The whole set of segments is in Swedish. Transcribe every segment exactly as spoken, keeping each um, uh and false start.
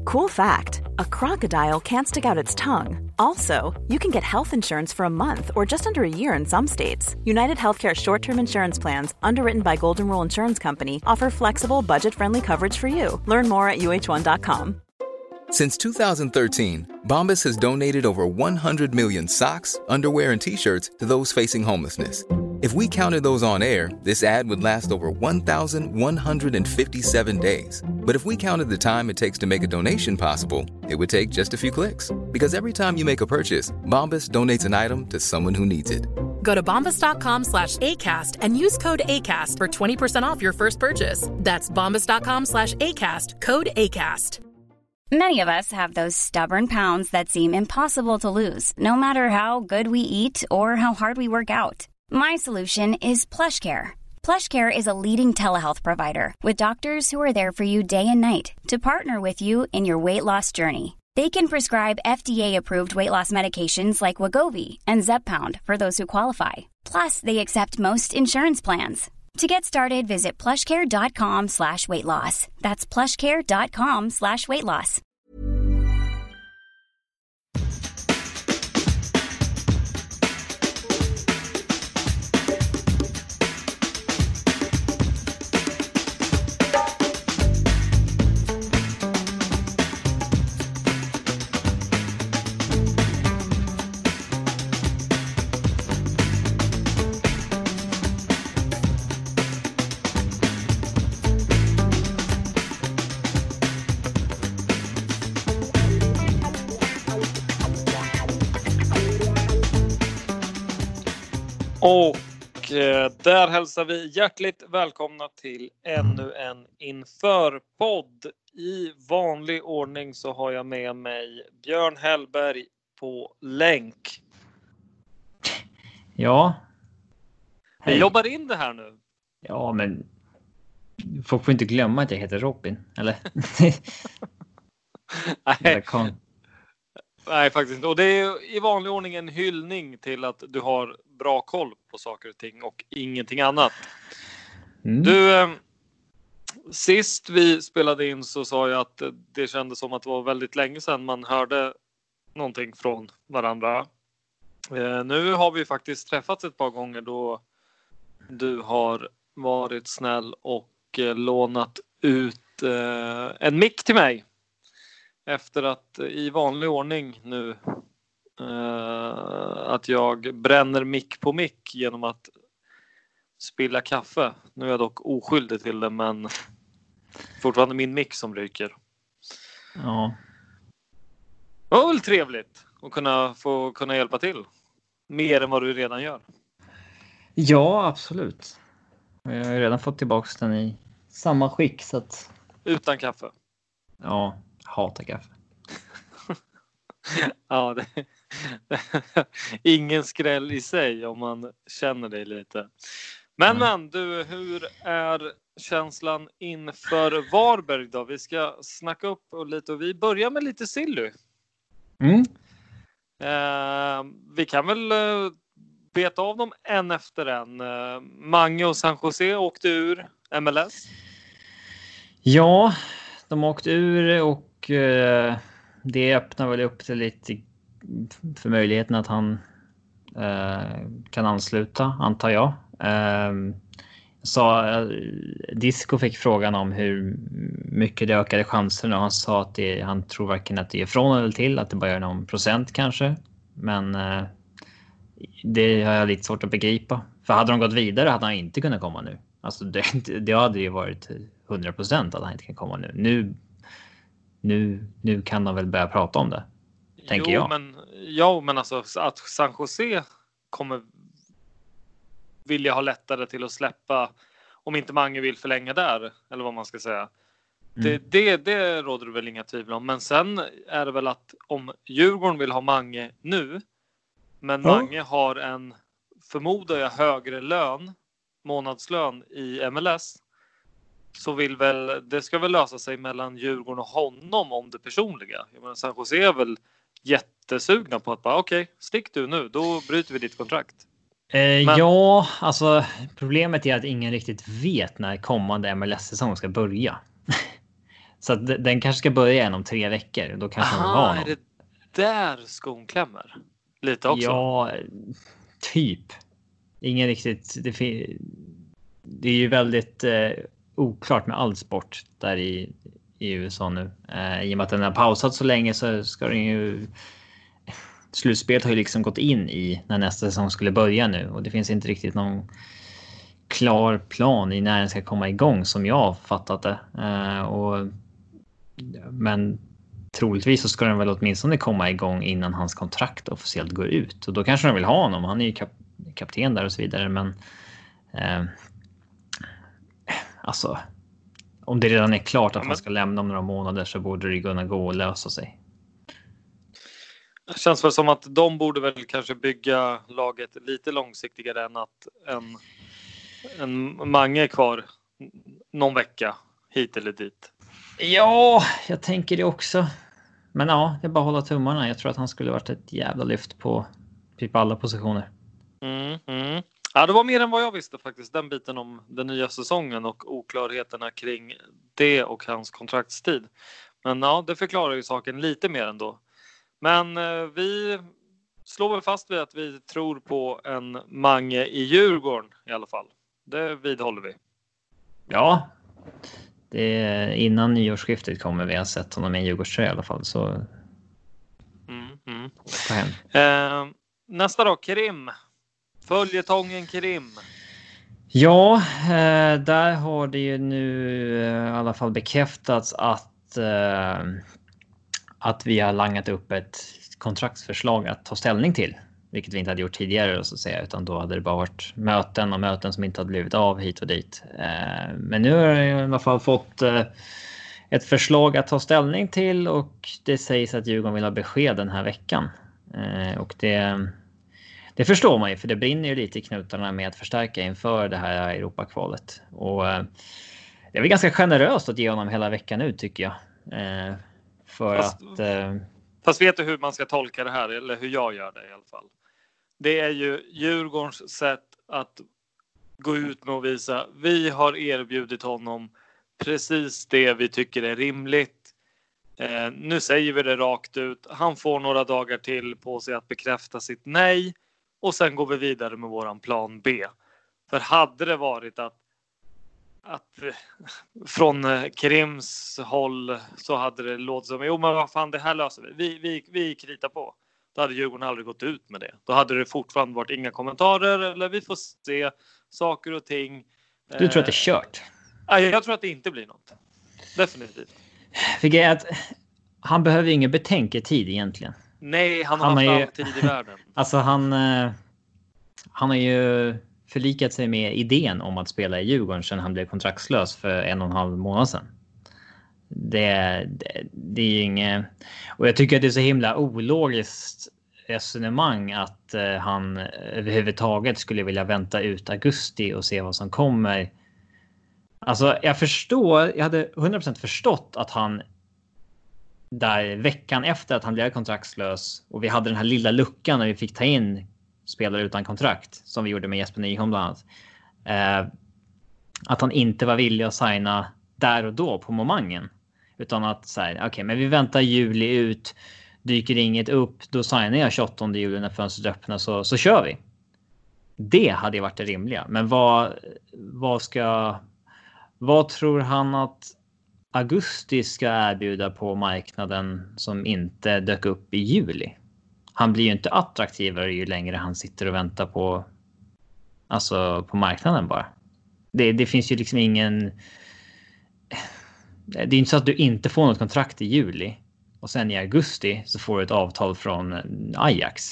Cool fact, a crocodile can't stick out its tongue. Also, you can get health insurance for a month or just under a year in some states. United Healthcare short-term insurance plans, underwritten by Golden Rule Insurance Company, offer flexible, budget-friendly coverage for you. Learn more at U H one dot com. Since two thousand thirteen, Bombas has donated over one hundred million socks, underwear, and T-shirts to those facing homelessness. If we counted those on air, this ad would last over one thousand one hundred fifty-seven days. But if we counted the time it takes to make a donation possible, it would take just a few clicks. Because every time you make a purchase, Bombas donates an item to someone who needs it. Go to bombas.com slash ACAST and use code ACAST for twenty percent off your first purchase. That's bombas.com slash ACAST, code ACAST. Many of us have those stubborn pounds that seem impossible to lose, no matter how good we eat or how hard we work out. My solution is PlushCare. PlushCare is a leading telehealth provider with doctors who are there for you day and night to partner with you in your weight loss journey. They can prescribe F D A-approved weight loss medications like Wegovy and Zepbound for those who qualify. Plus, they accept most insurance plans. To get started, visit plushcare.com slash weight loss. That's plushcare.com slash weight loss. Och eh, där hälsar vi hjärtligt välkomna till ännu en införpodd. I vanlig ordning så har jag med mig Björn Hellberg på länk. Ja. Vi jobbar in det här nu. Ja, men folk får inte glömma att jag heter Robin, eller? Nej. Nej, faktiskt inte. Och det är i vanlig ordning en hyllning till att du har bra koll på saker och ting och ingenting annat. Mm. Du, eh, sist vi spelade in så sa jag att det kändes som att det var väldigt länge sedan man hörde någonting från varandra. Eh, nu har vi faktiskt träffats ett par gånger då du har varit snäll och eh, lånat ut eh, en mick till mig. Efter att i vanlig ordning nu eh, att jag bränner mick på mick genom att spilla kaffe. Nu är jag dock oskyldig till det, men fortfarande min mick som ryker. Ja. Det var väl trevligt att kunna få kunna hjälpa till. Mer än vad du redan gör. Ja, absolut. Jag har ju redan fått tillbaka den i samma skick så att... Utan kaffe. Ja. Hatar kaffe. Ja, det, ingen skräll i sig om man känner dig lite. Men mm. men du, hur är känslan inför Varberg då? Vi ska snacka upp och lite och vi börjar med lite Silly. Mm. Eh, vi kan väl eh, beta av dem en efter en. Eh, Mange och San Jose åkte ur M L S. Ja, de åkte ur och det öppnar väl upp till lite för möjligheten att han eh, kan ansluta, antar jag. Eh, så, Disco fick frågan om hur mycket det ökade chanserna och han sa att det, han tror varken att det är från eller till, att det bara är någon procent kanske. Men eh, det har jag lite svårt att begripa. För hade de gått vidare hade han inte kunnat komma nu. Alltså det, det hade ju varit hundra procent att han inte kan komma nu. Nu Nu, nu kan de väl börja prata om det, tänker jo, jag. Men, ja, men alltså att San Jose kommer vilja ha lättare till att släppa om inte Mange vill förlänga där, eller vad man ska säga. Mm. Det, det, det råder det väl inga tvivel om. Men sen är det väl att om Djurgården vill ha Mange nu, men ja. Mange har en, förmodar jag, högre lön, månadslön i M L S, så vill väl, det ska väl lösa sig mellan Djurgården och honom om det personliga. Jag menar, San Jose är väl jättesugna på att bara, okej, okay, stick du nu, då bryter vi ditt kontrakt. Eh, Men... Ja, alltså problemet är att ingen riktigt vet när kommande M L S-säsong ska börja. Så att den kanske ska börja igen om tre veckor. Då kanske man vill ha honom. Är det där skon klämmer? Lite också? Ja, typ. Ingen riktigt... Det, det är ju väldigt eh, oklart med all sport där i, i U S A nu. Eh, I och med att den har pausat så länge så ska den ju... Slutspelet har ju liksom gått in i när nästa säsong skulle börja nu. Och det finns inte riktigt någon klar plan i när den ska komma igång som jag har fattat det. Eh, och, men troligtvis så ska den väl åtminstone komma igång innan hans kontrakt officiellt går ut. Och då kanske de vill ha honom. Han är ju kap- kapten där och så vidare. Men eh, alltså om det redan är klart att ja, men... han ska lämna om några månader så borde det kunna gå och lösa sig. Det känns väl som att de borde väl kanske bygga laget lite långsiktigare än att en, en Mange är kvar någon vecka hit eller dit. Ja, jag tänker det också. Men ja, det är bara att hålla tummarna. Jag tror att han skulle varit ett jävla lyft på typ alla positioner. Mm, mm. Ja, det var mer än vad jag visste faktiskt. Den biten om den nya säsongen och oklarheterna kring det och hans kontraktstid. Men ja, det förklarar ju saken lite mer ändå. Men eh, vi slår väl fast vid att vi tror på en Mange i Djurgården i alla fall. Det vidhåller vi. Ja, det är, innan nyårsskiftet kommer vi ha sett honom i Djurgårdströja i alla fall. Så... Mm, mm. Eh, nästa då, Krim. Följetongen Krim. Ja, eh, där har det ju nu eh, i alla fall bekräftats att... Eh, att vi har langat upp ett kontraktsförslag att ta ställning till. Vilket vi inte hade gjort tidigare så att säga, utan då hade det bara varit möten och möten som inte hade blivit av hit och dit. Men nu har jag i alla fall fått ett förslag att ta ställning till och det sägs att Djurgården vill ha besked den här veckan. Och det, det förstår man ju, för det brinner ju lite i knutarna med att förstärka inför det här Europakvalet. Och det är väl ganska generöst att ge honom hela veckan ut tycker jag. För fast, att, eh... fast vet du hur man ska tolka det här, eller hur jag gör det i alla fall. Det är ju Djurgårdens sätt att gå ut med och visa vi har erbjudit honom precis det vi tycker är rimligt. Eh, nu säger vi det rakt ut. Han får några dagar till på sig att bekräfta sitt nej och sen går vi vidare med våran plan B. För hade det varit att att från Krims håll så hade det låtit som jo men vad fan det här löser vi. Vi, vi, vi kritar på. Då hade Djurgården aldrig gått ut med det. Då hade det fortfarande varit inga kommentarer eller vi får se saker och ting. Du tror att det är kört? Nej, jag tror att det inte blir något. Definitivt. För är att han behöver ingen betänketid egentligen. Nej, han har han haft all tid i världen. Alltså han, han har ju förlikat sig med idén om att spela i Djurgården sedan han blev kontraktslös för en och en halv månad sedan. Det, det, det är ju inget... Och jag tycker att det är så himla ologiskt resonemang att uh, han överhuvudtaget skulle vilja vänta ut augusti och se vad som kommer. Alltså jag förstår, jag hade hundra procent förstått att han där veckan efter att han blev kontraktslös och vi hade den här lilla luckan när vi fick ta in spelare utan kontrakt som vi gjorde med Jesper Nyholm bland annat. Eh, att han inte var villig att signa där och då på momangen. Utan att säga, okej okay, men vi väntar juli ut, dyker inget upp, då signar jag tjugoåttonde juli när fönstret öppnas så, så kör vi. Det hade ju varit det rimliga. Men vad, vad ska, vad tror han att augusti ska erbjuda på marknaden som inte dök upp i juli? Han blir ju inte attraktivare ju längre han sitter och väntar på, alltså på marknaden bara. Det, det finns ju liksom ingen... Det är inte så att du inte får något kontrakt i juli och sen i augusti så får du ett avtal från Ajax.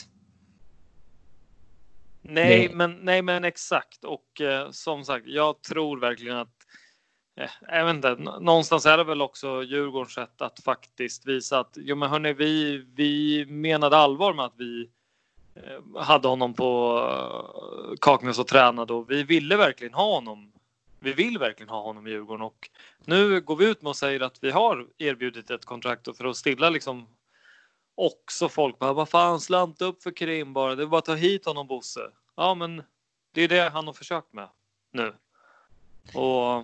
Nej, det... men, nej men exakt. Och eh, som sagt, jag tror verkligen att eh, jag vet inte, någonstans är det väl också Djurgårdens sätt att faktiskt visa att jo men hörni, vi, vi menade allvar med att vi eh, hade honom på eh, Kaknäs och tränade och vi ville verkligen ha honom. Vi vill verkligen ha honom i Djurgården och nu går vi ut med och säger att vi har erbjudit ett kontrakt och för att stilla liksom också folk bara, vad fan, slant upp för Krim bara, det är bara att ta hit honom Bosse. Ja men det är det han har försökt med nu. Och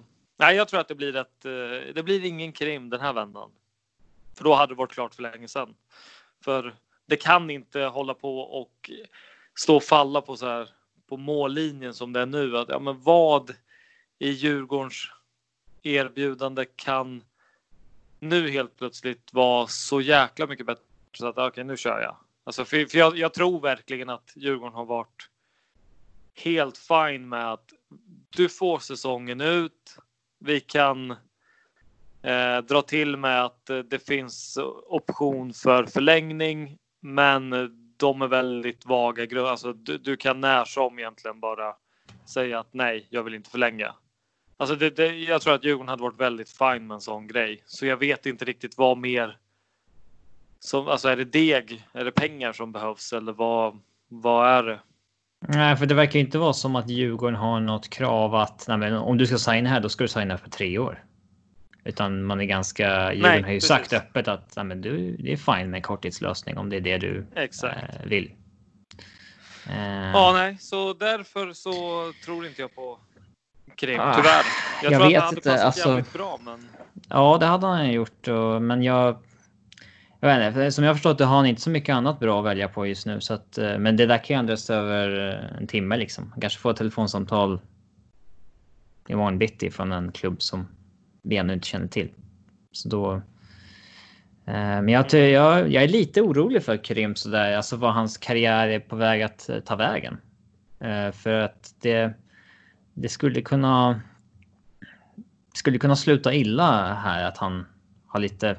Nej, jag tror att det blir ett, det blir ingen krim den här vändan. För då hade det varit klart för länge sedan. För det kan inte hålla på och stå och falla på så här på mållinjen som det är nu. Att, ja, men vad i Djurgårdens erbjudande kan nu helt plötsligt vara så jäkla mycket bättre så att okej, okay, nu kör jag. Alltså för, för jag, jag tror verkligen att Djurgården har varit helt fine med att du får säsongen ut. Vi kan eh, dra till med att eh, det finns option för förlängning, men de är väldigt vaga. Alltså du, du kan när som egentligen bara säga att nej, jag vill inte förlänga. Alltså det, det, jag tror att Djurgården hade varit väldigt fine med en sån grej. Så jag vet inte riktigt vad mer som, alltså är det deg, är det pengar som behövs eller vad, vad är det? Nej, för det verkar inte vara som att Djurgården har något krav att nej, men om du ska signa här, då ska du signa för tre år. Utan man är ganska, Djurgården nej, har ju precis. sagt öppet att nej, men du, det är fine med korttidslösning om det är det du Exakt. Eh, vill. Eh. Ja, nej, så därför så tror inte jag på Krim, ah, tyvärr. Jag, jag tror vet att han hade inte, passat alltså, jävligt bra, men... Ja, det hade han gjort, och, men jag... Jag vet inte, som jag förstått det har han inte så mycket annat bra att välja på just nu. Så att, men det där kan ändras över en timme liksom. Han kanske får ett telefonsamtal imorgon bitti från en klubb som vi ännu inte känner till. Så då... Men jag, jag, jag är lite orolig för Krim sådär. Alltså vad hans karriär är på väg att ta vägen. För att det, det skulle kunna... skulle kunna sluta illa här att han har lite...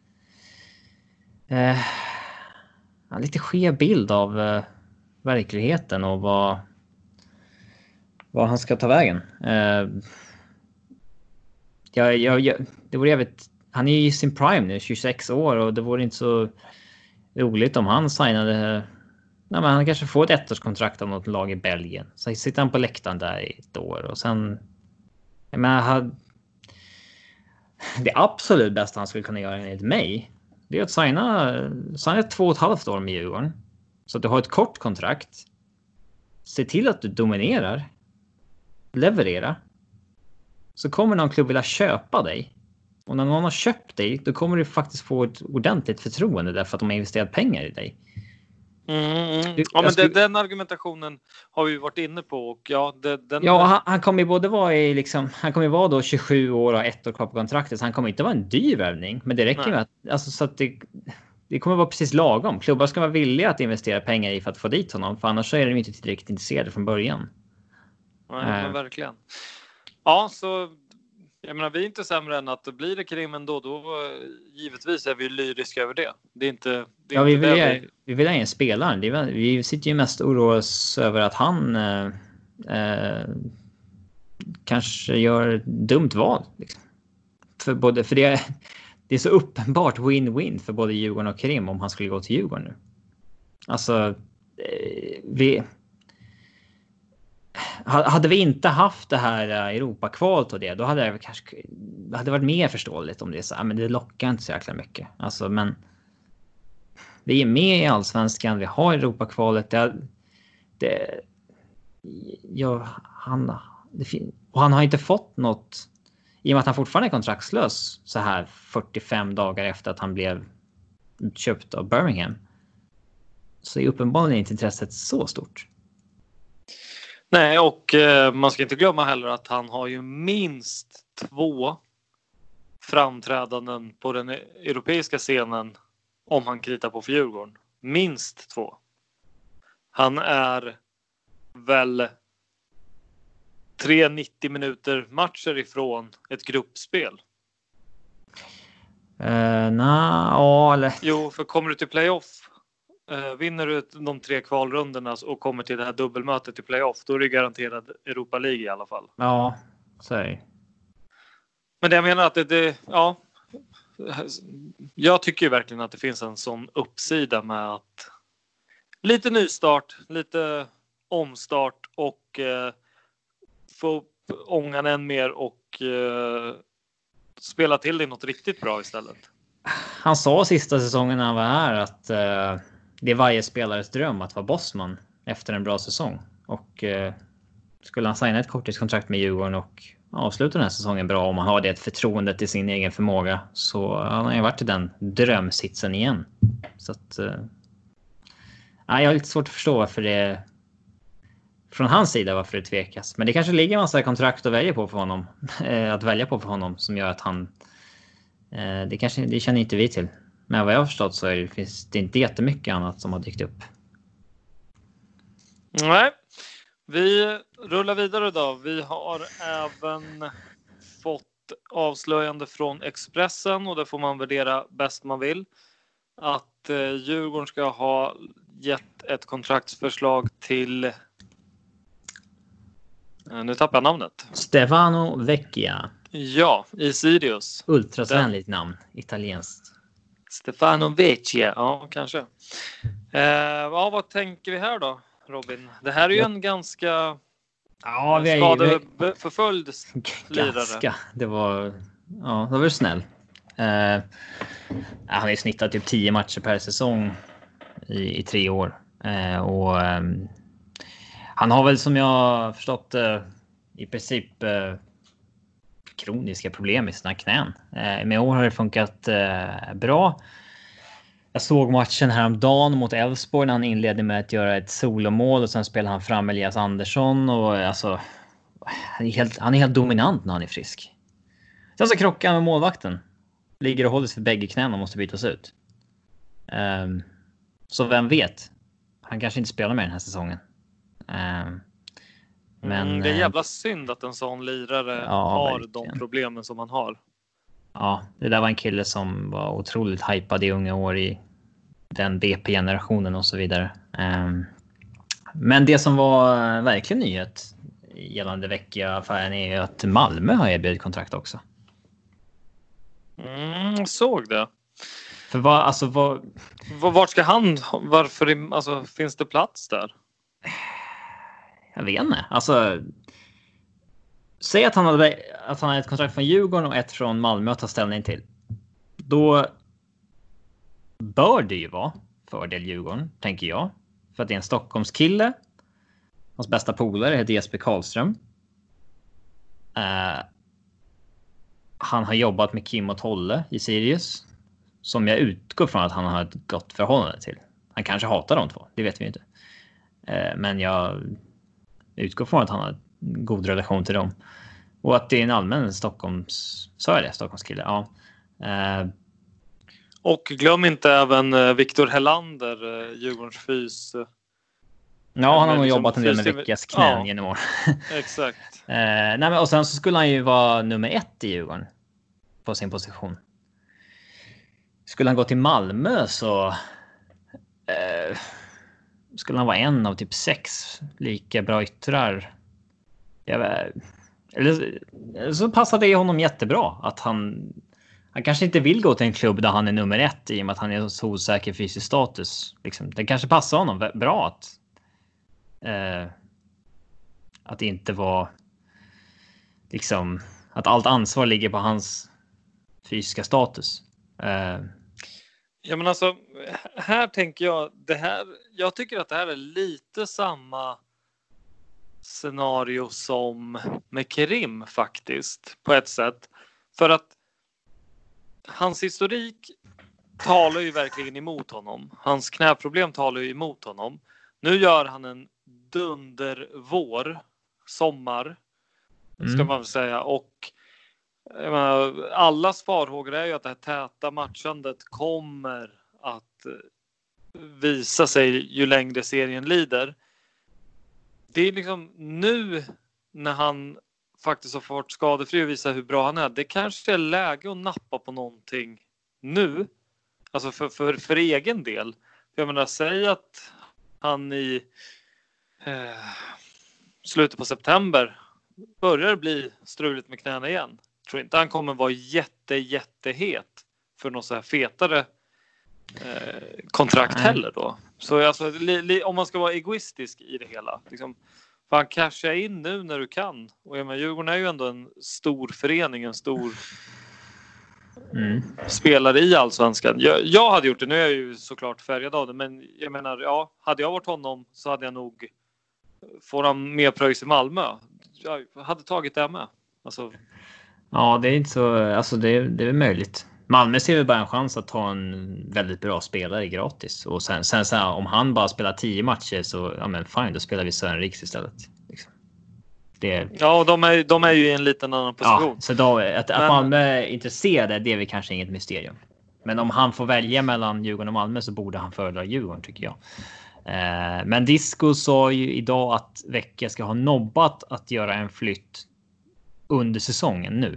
Eh, lite skev bild av eh, verkligheten och vad, vad han ska ta vägen. Eh, jag, jag, jag, det vore jävligt, han är ju i sin prime nu, tjugosex år, och det vore inte så roligt om han signade. Nej, men han kanske får ett ettårskontrakt av något lag i Belgien. Så sitter han på läktaren där i ett år och sen... Jag menar, han, det absolut bästa han skulle kunna göra enligt mig, det är att signa, signa två och ett halvt år med Djurgården. Så att du har ett kort kontrakt. Se till att du dominerar. Leverera. Så kommer någon klubb vilja köpa dig. Och när någon har köpt dig, då kommer du faktiskt få ett ordentligt förtroende därför att de har investerat pengar i dig. Mm, ja, men skulle... det, den argumentationen har vi varit inne på. Och ja, det, den... ja han, han kommer ju både vara i liksom, han kommer ju vara då tjugosju år och ett år kvar på kontraktet. Så han kommer inte vara en dyr värvning, men det räcker med att, alltså, så att det, det kommer vara precis lagom. Klubbar ska vara villiga att investera pengar i för att få dit honom, för annars så är de inte tillräckligt intresserade från början. Nej, uh. men verkligen. Ja, så jag menar, vi är inte sämre än att blir det Krim ändå, då givetvis är vi lyriska över det. Det är inte... Det är ja, inte vi vill, vi... vi vill ha en spelare. Det är, vi sitter ju mest oroas över att han eh, eh, kanske gör dumt val. Liksom. För, både, för det, är, det är så uppenbart win-win för både Djurgården och Krim om han skulle gå till Djurgården nu. Alltså, eh, vi... Hade vi inte haft det här Europakvalet och det, då hade det kanske hade varit mer förståeligt om det är så. Men det lockar inte så jäkla mycket. Alltså, men vi är med i Allsvenskan, vi har Europakvalet. Det, det, ja, han, det, och han har inte fått något, i och med att han fortfarande är kontraktslös så här fyrtiofem dagar efter att han blev köpt av Birmingham. Så är uppenbarligen inte intresset så stort. Nej, och eh, man ska inte glömma heller att han har ju minst två framträdanden på den europeiska scenen om han kritar på för Djurgården. Minst två. Han är väl tre nittio minuter matcher ifrån ett gruppspel. Uh, nah, ja, eller... Jo, för kommer du till playoff, uh, vinner du de tre kvalrundorna och kommer till det här dubbelmötet i playoff, då är det garanterad Europa League i alla fall. Ja, säg. Men det jag menar att det, det ja, jag tycker ju verkligen att det finns en sån uppsida med att lite nystart, lite omstart och eh, få upp ångan än mer och eh, spela till det något riktigt bra istället. Han sa sista säsongen när han var här att eh, det är varje spelares dröm att vara bossman efter en bra säsong. Och eh, skulle han signa ett korttidskontrakt med Djurgården och avsluta den här säsongen bra, om man har det förtroendet i sin egen förmåga, så han har ju varit i den drömsitsen igen. Så att eh, jag har lite svårt att förstå varför det från hans sida varför det tvekas. Men det kanske ligger en massa kontrakt att välja på för honom, att välja på för honom, som gör att han eh, det kanske det känner inte vi till. Men vad jag har förstått så är det, finns det inte jättemycket annat som har dykt upp. Nej. Vi rullar vidare då. Vi har även fått avslöjande från Expressen, och det får man värdera bäst man vill, att eh, Djurgården ska ha gett ett kontraktsförslag till eh, nu tappar jag namnet. Stefano Vecchia. Ja, i Sirius. Ultrasvänligt namn, italienskt. Stefano Vecchia, ja kanske. Eh, ja, vad tänker vi här då, Robin? Det här är ju en ganska ja, vi är skadeförföljd lirare. Ganska. Det var ja, det var snäll. Eh, han har ju snittat typ tio matcher per säsong i, i tre år. Eh, och eh, han har väl, som jag har förstått eh, i princip eh, kroniska problem i sina knän. Eh, med år har det funkat eh, bra. Jag såg matchen häromdagen mot Elfsborg när han inledde med att göra ett solomål, och sen spelar han fram Elias Andersson, och alltså han är helt, han är helt dominant när han är frisk. Sen så krockar han med målvakten. Ligger och håller sig för bägge knän och måste bytas ut. Um, så vem vet? Han kanske inte spelar med den här säsongen. Um, men mm, det är jävla synd att en sån lirare ja, har verkligen. de problemen som han har. Ja, det där var en kille som var otroligt hypad i unga år i den B P-generationen och så vidare. Um, men det som var verkligen nyhet gällande Vecchia-affären är ju att Malmö har erbjudit kontrakt också. Mm, såg det. För vad, alltså vad... Vart ska han, varför, alltså finns det plats där? Jag vet inte, alltså... Säg att han hade att han hade ett kontrakt från Djurgården och ett från Malmö att ta ställning till. Då bör det ju vara fördel Djurgården, tänker jag. För att det är en Stockholmskille. Hans bästa polare heter Jesper Karlström. Uh, han har jobbat med Kim och Tolle i Sirius, som jag utgår från att han har ett gott förhållande till. Han kanske hatar de två, det vet vi inte. Uh, men jag utgår från att han har en god relation till dem. Och att det är en allmän Stockholms... Så är det, Stockholmskille, ja. Uh, och glöm inte även Viktor Hellander, Djurgårdens fys. Ja, han har nog jobbat en del med Vecchias knän ja, genom år. Exakt. uh, nej, men, och sen så skulle han ju vara nummer ett i Djurgården på sin position. Skulle han gå till Malmö så uh, skulle han vara en av typ sex lika bra yttrar. Jag vet, eller så passar det honom jättebra att han han kanske inte vill gå till en klubb där han är nummer ett i och med att han är så osäker fysisk status. Liksom. Det kanske passar honom bra att eh, att det inte var liksom att allt ansvar ligger på hans fysiska status. Eh. Ja, men alltså här tänker jag det här. Jag tycker att det här är lite samma scenario som med Kerim faktiskt på ett sätt, för att hans historik talar ju verkligen emot honom. Hans knäproblem talar ju emot honom. Nu gör han en dunder vår, sommar ska mm. man väl säga, och jag menar, allas farhågor är ju att det här täta matchandet kommer att visa sig ju längre serien lider. Det är liksom nu när han faktiskt har fått skadefri och visa hur bra han är. Det kanske är läge att nappa på någonting nu. Alltså för, för, för egen del. Jag menar, säg att han i eh, slutet på september börjar bli struligt med knäna igen. Jag tror inte han kommer vara jätte, jättehet för något så här fetare eh, kontrakt Nej. heller då. Så alltså, li, li, om man ska vara egoistisk i det hela. Liksom, fan, casha in nu när du kan. Och jag menar, Djurgården är ju ändå en stor förening, en stor Mm. spelare i Allsvenskan. Jag, jag hade gjort det, nu är jag ju såklart färgad av det, men jag menar, ja, hade jag varit honom så hade jag nog, får han mer pröjs i Malmö, jag hade tagit det med. Alltså... Ja, det är inte så. Alltså det, det är möjligt. Malmö ser väl bara en chans att ta en väldigt bra spelare gratis. Och sen, sen så här, om han bara spelar tio matcher så ja, men fine, då spelar vi Sören Riks istället. Liksom. Det... Ja, och de är, de är ju i en liten annan position. Ja, så då, att, men... att Malmö är intresserade, det är väl kanske inget mysterium. Men om han får välja mellan Djurgården och Malmö så borde han föredra Djurgården, tycker jag. Eh, men Disco sa ju idag att Vecchia ska ha nobbat att göra en flytt under säsongen nu.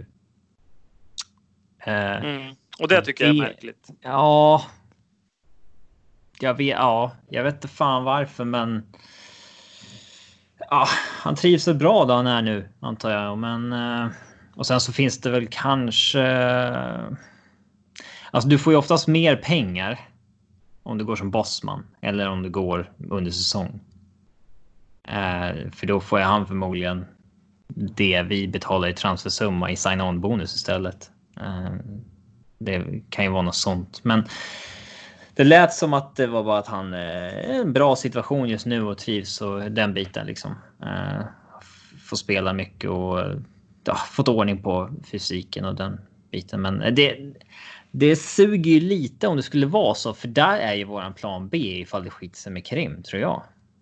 Eh, mm. Och det tycker det... jag är märkligt. Ja. Jag vet, ja, jag vet inte fan varför, men ja, han trivs så bra då han är nu, antar jag. Men eh, och sen så finns det väl kanske. Alltså, du får ju oftast mer pengar om du går som bossman eller om du går under säsong. Eh, för då får jag han förmodligen det vi betalar i transfersumma i sign-on bonus istället. Eh, det kan ju vara något sånt. Men det lät som att det var bara att han är eh, en bra situation just nu och trivs och den biten liksom. Eh, får spela mycket och ja, fått ordning på fysiken och den biten. Men det, det suger ju lite om det skulle vara så. För där är ju våran plan B ifall det skiter sig med Krim, tror jag.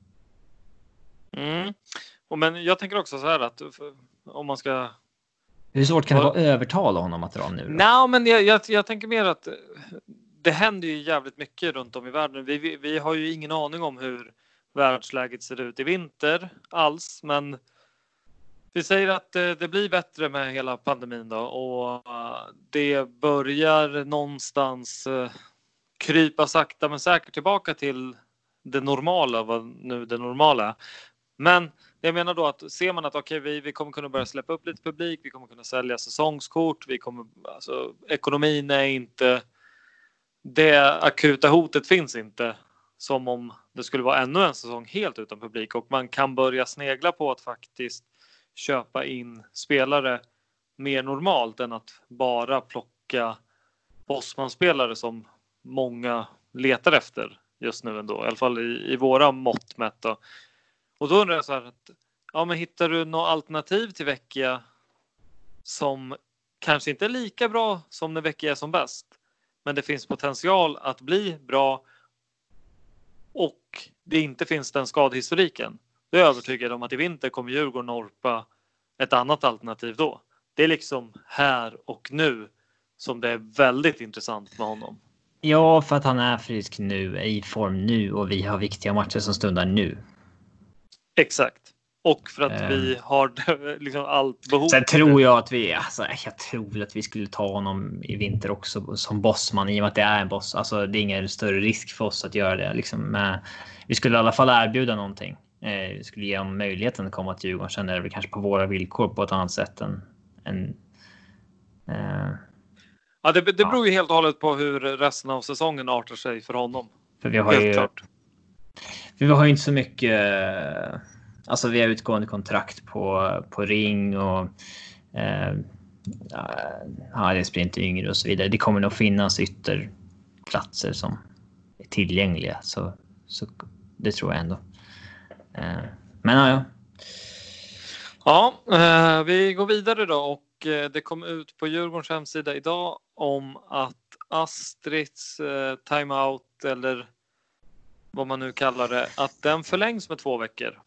Mm. Och men jag tänker också så här att om man ska... Hur svårt kan det vara att övertala honom att dra nu? Nej, men jag, jag, jag tänker mer att det händer ju jävligt mycket runt om i världen. Vi, vi, vi har ju ingen aning om hur världsläget ser ut i vinter alls. Men vi säger att det, det blir bättre med hela pandemin då. Och det börjar någonstans krypa sakta men säkert tillbaka till det normala, vad nu det normala är. Men jag menar då att ser man att okej, okay, vi, vi kommer kunna börja släppa upp lite publik, vi kommer kunna sälja säsongskort, vi kommer, alltså, ekonomin är inte, det akuta hotet finns inte som om det skulle vara ännu en säsong helt utan publik, och man kan börja snegla på att faktiskt köpa in spelare mer normalt än att bara plocka bossmanspelare som många letar efter just nu ändå, i alla fall i, i våra mått mätt då. Och då undrar jag så här att, ja, men hittar du något alternativ till Vecchia som kanske inte är lika bra som när Vecchia är som bäst, men det finns potential att bli bra och det inte finns den skadhistoriken. Då är jag övertygad om att i vinter kommer Djurgården norpa ett annat alternativ då. Det är liksom här och nu som det är väldigt intressant med honom. Ja, för att han är frisk nu, är i form nu och vi har viktiga matcher som stundar nu. Exakt. Och för att mm. vi har liksom allt behov. Sen tror jag att vi, alltså, jag tror att vi skulle ta honom i vinter också som bossman, i och med att det är en boss. Alltså, det är ingen större risk för oss att göra det. Liksom. Men vi skulle i alla fall erbjuda någonting. Eh, vi skulle ge honom möjligheten att komma till Djurgården. Sen är det kanske på våra villkor på ett annat sätt än... än eh, ja, det, det beror ju helt och hållet på hur resten av säsongen artar sig för honom. För vi har helt ju... Klart. Vi har ju inte så mycket, alltså vi har utgående kontrakt på, på Ring och eh, ja, det är inte yngre och så vidare. Det kommer nog finnas ytterplatser som är tillgängliga, så, så det tror jag ändå. Eh, men ja, ja. Ja, eh, vi går vidare då, och eh, det kom ut på Djurgårdens hemsida idag om att Astrids eh, timeout, eller vad man nu kallar det, att den förlängs med två veckor.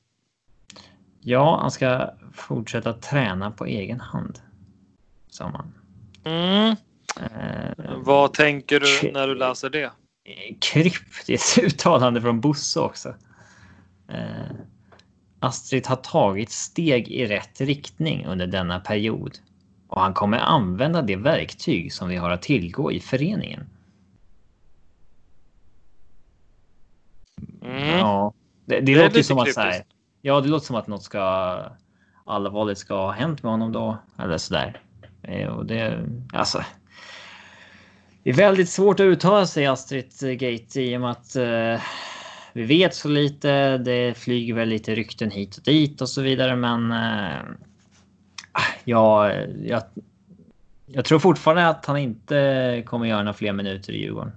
Ja, han ska fortsätta träna på egen hand. Sa man. Mm. Eh, vad tänker du när du läser det? Kryptiskt uttalande från Bosse också. Eh, Astrid har tagit steg i rätt riktning under denna period. Och han kommer använda det verktyg som vi har att tillgå i föreningen. Mm. Ja, det, det, det låter ju som att så här, ja, det låter som att något ska allvarligt ska ha hänt med honom då, eller så där. Och det, alltså, det är väldigt svårt att uttala sig Astrid Gate i och med att uh, vi vet så lite. Det flyger väl lite rykten hit och dit och så vidare, men uh, ja, jag, jag tror fortfarande att han inte kommer göra några fler minuter i Djurgården.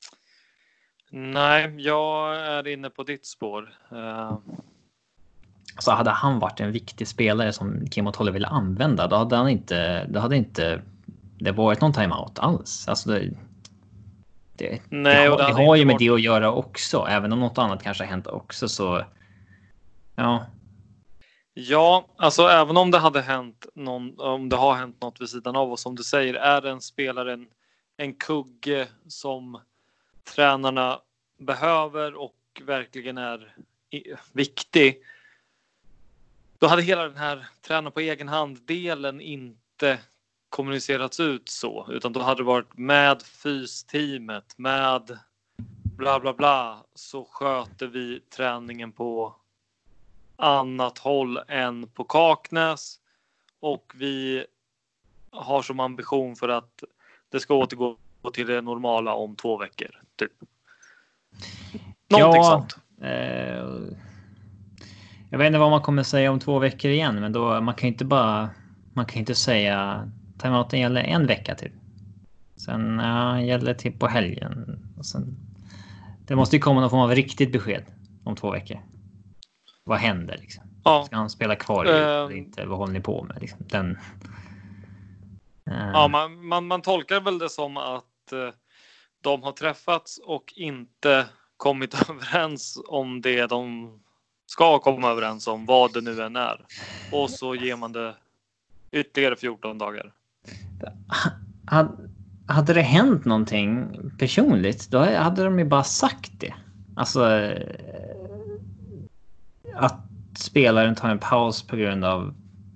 Nej, jag är inne på ditt spår. Uh... så hade han varit en viktig spelare som Kim Ottolli ville använda, då hade han inte, då hade inte det varit någon timeout alls. Alltså det, det, Nej, det, och det, det har ju med varit... det att göra också, även om något annat kanske har hänt också, så ja. Ja, alltså även om det hade hänt någon, om det har hänt något vid sidan av, och som du säger, är en spelare en, en kugge som tränarna behöver och verkligen är i, viktig. Då hade hela den här träna på egen hand-delen inte kommunicerats ut så, utan då hade det varit med fysteamet, med bla bla bla, så sköter vi träningen på annat håll än på Kaknäs, och vi har som ambition för att det ska återgå till det normala om två veckor typ. Någonting ja, sånt. Eh, jag vet inte vad man kommer säga om två veckor igen, men då man kan inte bara man kan inte säga timeouten gäller en vecka till. Sen ja, gäller till på helgen, och sen det måste ju komma någon form av riktigt besked om två veckor. Vad händer liksom? Ja. Ska han spela kvar Uh, eller inte? Vad håller ni på med liksom? Den uh... Ja, man, man, man tolkar väl det som att uh, de har träffats och inte kommit överens om det de ska komma överens om, vad det nu än är. Och så ger man det ytterligare fjorton dagar. Hade det hänt någonting personligt, då hade de ju bara sagt det. Alltså att spelaren tar en paus på grund av,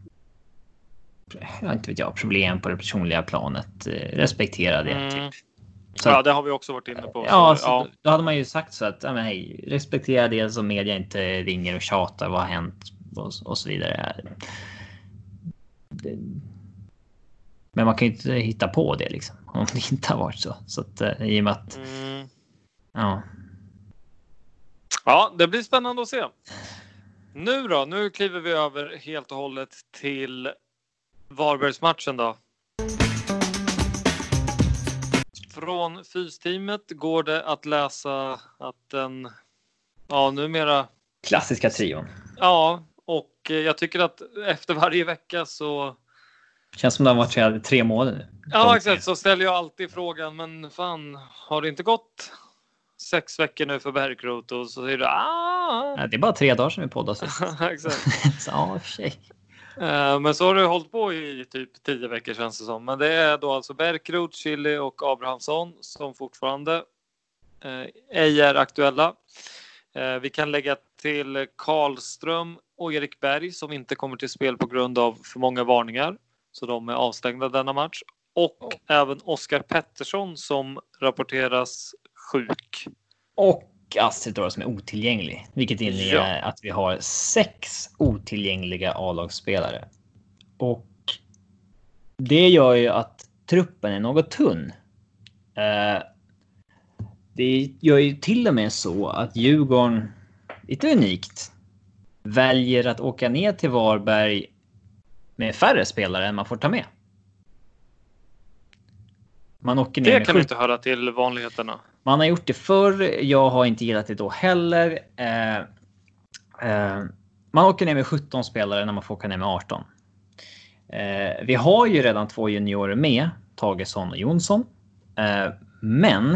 jag inte vet jag, problem på det personliga planet. Respektera det. Mm. Typ. Så, ja, det har vi också varit inne på. Ja, så, ja. Då hade man ju sagt så att ja, men hej, respektera det som media inte ringer och tjatar vad har hänt och, och så vidare. Det, men man kan ju inte hitta på det liksom, om det inte har varit så. Så att i och med att mm. ja. Ja, det blir spännande att se. Nu då, nu kliver vi över helt och hållet till Varbergsmatchen då. Från fysteamet går det att läsa att den, ja, numera klassiska trion. Ja, och jag tycker att efter varje vecka så känns som det har varit tre, tre månader nu. Ja, exakt. Så ställer jag alltid frågan, men fan, har det inte gått sex veckor nu för Bärkroth? Och så säger du, ah! Ja, det är bara tre dagar som vi poddar sist. Exakt. Så, ja, för sig. Uh, men så har du hållit på i typ tio veckor känns det som. Men det är då alltså Bärkroth, Chili och Abrahamsson som fortfarande uh, ej är aktuella. Uh, vi kan lägga till Karlström och Erik Berg som inte kommer till spel på grund av för många varningar. Så de är avstängda denna match. Och oh. även Oskar Pettersson som rapporteras sjuk. Och Astrid då som är otillgänglig. Vilket innebär ja. att vi har sex otillgängliga A-lagsspelare. Och det gör ju att truppen är något tunn. Uh, det gör ju till och med så att Djurgården, lite unikt, väljer att åka ner till Varberg med färre spelare än man får ta med. Man åker ner det med kan sjut- inte höra till vanligheterna. Man har gjort det förr. Jag har inte gillat det då heller. Eh, eh, man åker ner med sjutton spelare när man får åka ner med arton. Eh, vi har ju redan två juniorer med. Tagesson och Jonsson. Eh, men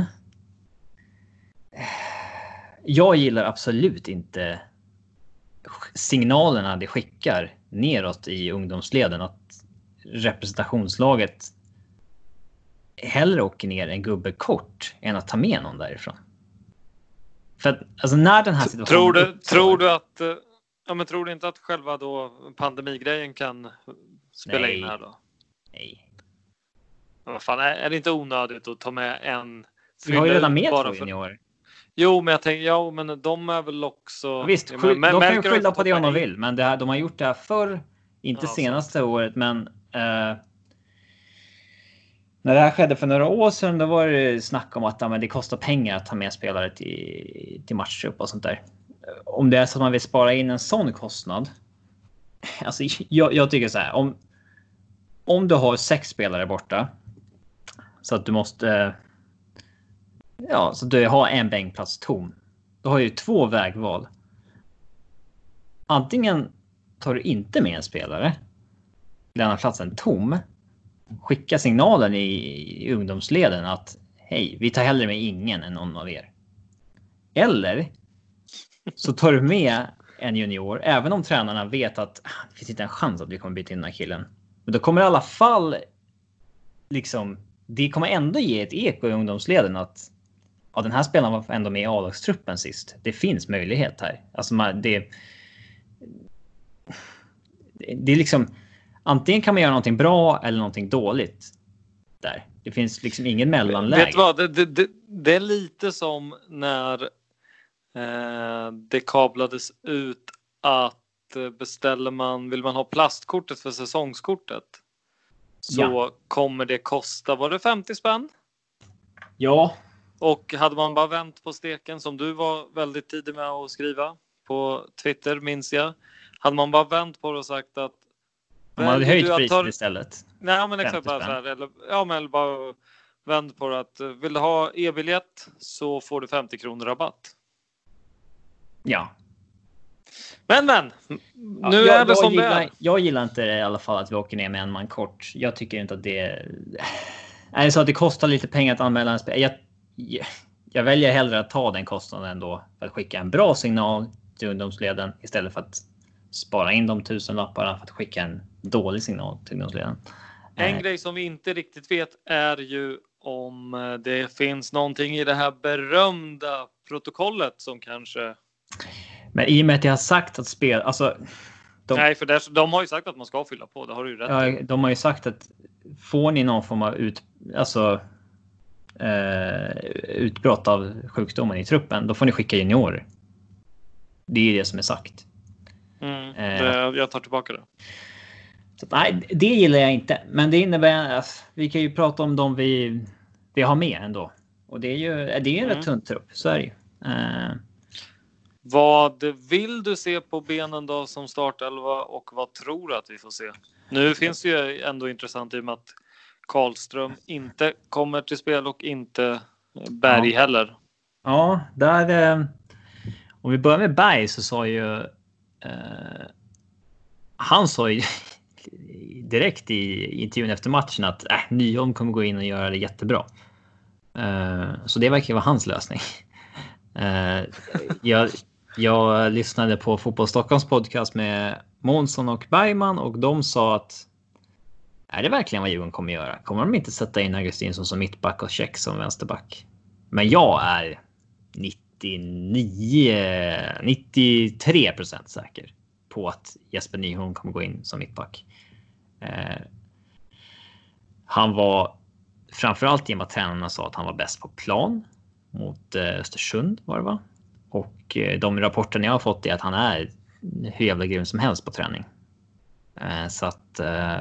jag gillar absolut inte signalerna det skickar neråt i ungdomsleden att representationslaget hellre åker ner en gubbe kort än att ta med någon därifrån. För att, alltså när den här situationen tror du, uppstår, tror du att ja, men tror du inte att själva då pandemigrejen kan spela nej, in här då? Nej. Men vad fan, är, är det inte onödigt att ta med en? Vi har ju redan med två för... juniorer. Jo, men jag tänker, ja, men de är väl också... Ja, visst, ja, men, men, de kan ju skylla på det om de med... vill. Men det här, de har gjort det här förr. Inte ja, senaste så. året, men... Uh, när det här skedde för några år sedan, då var det snack om att ja, men det kostar pengar att ta med spelare till, till matchtrupp och sånt där. Om det är så att man vill spara in en sån kostnad. Alltså, jag, jag tycker så här. Om, om du har sex spelare borta. Så att du måste... Ja, så du har en bänkplats tom. Då har ju två vägval. Antingen tar du inte med en spelare, lämnar platsen tom, skicka signalen i, i ungdomsleden att hej, vi tar hellre med ingen än någon av er. Eller så tar du med en junior, även om tränarna vet att det finns inte en chans att vi kommer byta in den här killen. Men då kommer i alla fall liksom, det kommer ändå ge ett eko i ungdomsleden att ja, den här spelaren var ändå med i A-lagstruppen sist. Det finns möjlighet här. Alltså man, det, det är liksom, antingen kan man göra någonting bra eller någonting dåligt där. Det finns liksom ingen mellanläge. Vet du vad, det, det, det, det är lite som när eh, det kablades ut att eh, beställer man, vill man ha plastkortet för säsongskortet så ja. Kommer det kosta, var det femtio spänn? Ja. Och hade man bara vänt på steken, som du var väldigt tidig med att skriva på Twitter, minns jag. Hade man bara vänt på det och sagt att man hade höjt priset tar... istället. Nej, men exakt bara så här, eller, ja, men bara vänd på det att vill du ha e-biljett så får du femtio kronor rabatt. Ja. Men men, nu ja, jag, är det som gillar, det är. Jag gillar inte i alla fall att vi åker ner med en man kort. Jag tycker inte att det är... Är det så att det kostar lite pengar att anmäla en spelare? Jag, jag väljer hellre att ta den kostnaden ändå för att skicka en bra signal till ungdomsleden istället för att spara in de tusen lapparna för att skicka en dålig signal till ungdomsleden. En eh. grej som vi inte riktigt vet är ju om det finns någonting i det här berömda protokollet som kanske... Men i och med att jag har sagt att spel... Alltså, de... Nej, för det, de har ju sagt att man ska fylla på. Det har du ju rätt. Ja, de har ju sagt att får ni någon form av ut... Alltså... Uh, utbrott av sjukdomen i truppen, då får ni skicka juniorer. Det är det som är sagt. Mm, det, uh, jag tar tillbaka det. Så, nej, det gillar jag inte. Men det innebär att vi kan ju prata om dem vi, vi har med ändå. Och det är ju det är en mm. rätt tunt trupp, så är det ju. Uh, vad vill du se på benen då som startelva och vad tror du att vi får se? Nu finns det ju ändå intressant i och med att Karlström inte kommer till spel och inte Berg ja. heller. Ja, där eh, om vi börjar med Berg så sa ju eh, han sa ju direkt i intervjun efter matchen att äh, Nyholm kommer gå in och göra det jättebra. Eh, så det verkar vara hans lösning. Eh, jag, jag lyssnade på Fotboll Stockholms podcast med Månsson och Bergman och de sa att är det verkligen vad Djurgården kommer göra? Kommer de inte sätta in Augustinsson som mittback och Check som vänsterback? Men jag är nittionio nittiotre procent säker på att Jesper Nyholm kommer gå in som mittback. Eh, han var framförallt i och med att tränarna sa att han var bäst på plan mot eh, Östersund var det va? Och eh, de rapporterna jag har fått är att han är hur jävla grym som helst på träning. Eh, så att eh,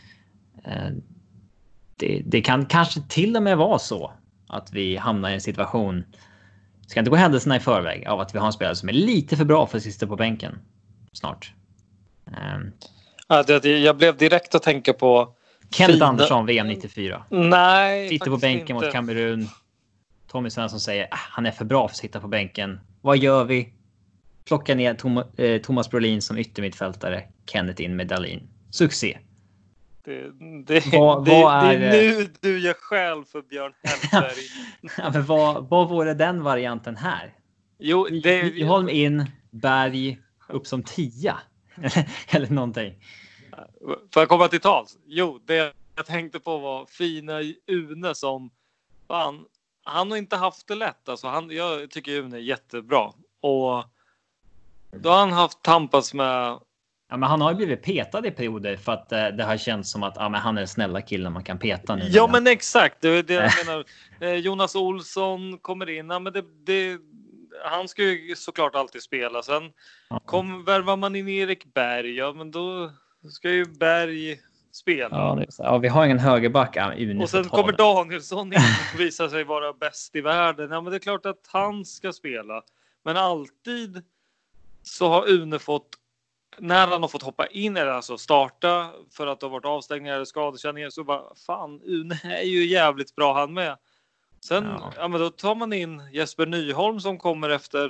Det, det kan kanske till och med vara så att vi hamnar i en situation, ska inte gå händelserna i förväg, av att vi har en spelare som är lite för bra för att sitta på bänken snart. Um, ja, det, jag blev direkt att tänka på Kenneth fina... Andersson, V M nittiofyra. Nej, sitter på bänken inte. Mot Kamerun. Tommy Svensson säger ah, han är för bra för att sitta på bänken. Vad gör vi? Plocka ner Tom, eh, Thomas Brolin som yttermittfältare. Kenneth in med Dahlin. Succé. Det, det, vad, det, vad är, det är nu du gör själv för Björn Hellberg. Ja, men vad, vad vore den varianten här? Jo, det är Nyholm in, Berg upp som tia. Eller någonting. Får jag komma till tals? Jo, det jag tänkte på var fina Une som fan, han har inte haft det lätt. Alltså, han, jag tycker Une är jättebra. Och då har han haft tampats med... Ja, men han har ju blivit petad i perioder för att eh, det har känts som att ja, men han är den snälla killen man kan peta nu. Ja, men exakt. Det är det jag menar. Eh, Jonas Olsson kommer in. Ja, men det, det, han ska ju såklart alltid spela. Sen ja. kom, värvar man in Erik Berg. Ja, men då ska ju Berg spela. Ja, det är så. Ja, vi har ingen högerback. Ja, och sen kommer Danielsson in och visar sig vara bäst i världen. Ja, men det är klart att han ska spela. Men alltid så har Une fått, när han har fått hoppa in eller alltså starta för att det har varit avstängningar eller skadekänningar, så bara fan, Une är ju jävligt bra han med. Sen ja. Ja, men då tar man in Jesper Nyholm som kommer efter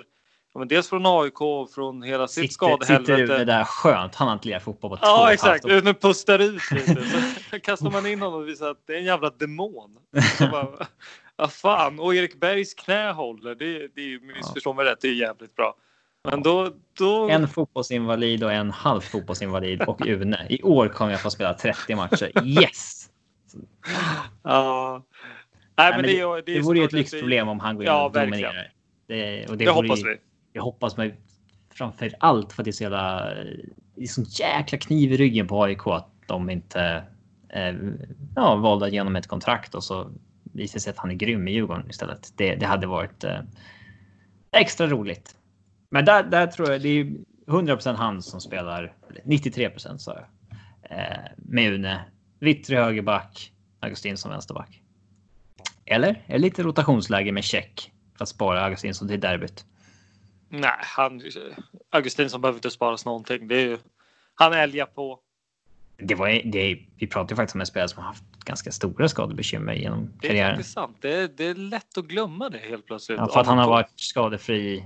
Ja, men dels från A I K och från hela sitt Sitter, skadehelvete. sitter det där skönt. Han har inte lirat fotboll på två Ja, och ett exakt. halvt år. Nu pustar ut lite. Så kastar man in honom och visar att det är en jävla demon. Så bara, ja, fan. Och Erik Bergs knä håller. Det, det är missförstå mig rätt. Det är jävligt bra. Men då, då... En fotbollsinvalid och en halv fotbollsinvalid och Une. I år kommer jag få spela trettio matcher. Yes! Ja. Nej, Nej, men men det, det, det, det, det vore ju ett det- lyxproblem om han går in Ja, och verkligen. dominerar. Det, och det, Det vore hoppas ju, vi. Jag hoppas mig framför allt för att det är så jävla, det är sån jäkla kniv i ryggen på A I K att de inte eh, ja, valde att genom ett kontrakt och så visar sig att han är grym i Djurgården istället. Det, det hade varit eh, extra roligt. Men där, där tror jag det är hundra procent han som spelar, nittiotre procent sa jag. Eh, med Une, Vittry högerback, Augustinsson vänsterback. Eller är lite rotationsläge med check för att spara Augustinsson till derbyt. Nej, han, Augustinsson behöver inte sparas någonting. Det är ju, han älgar på. Det var det, vi pratade ju faktiskt om en spelare som har haft ganska stora skadebekymmer genom Det är karriären. faktiskt sant. Det är, det är lätt att glömma det helt plötsligt. Ja, för att han har varit skadefri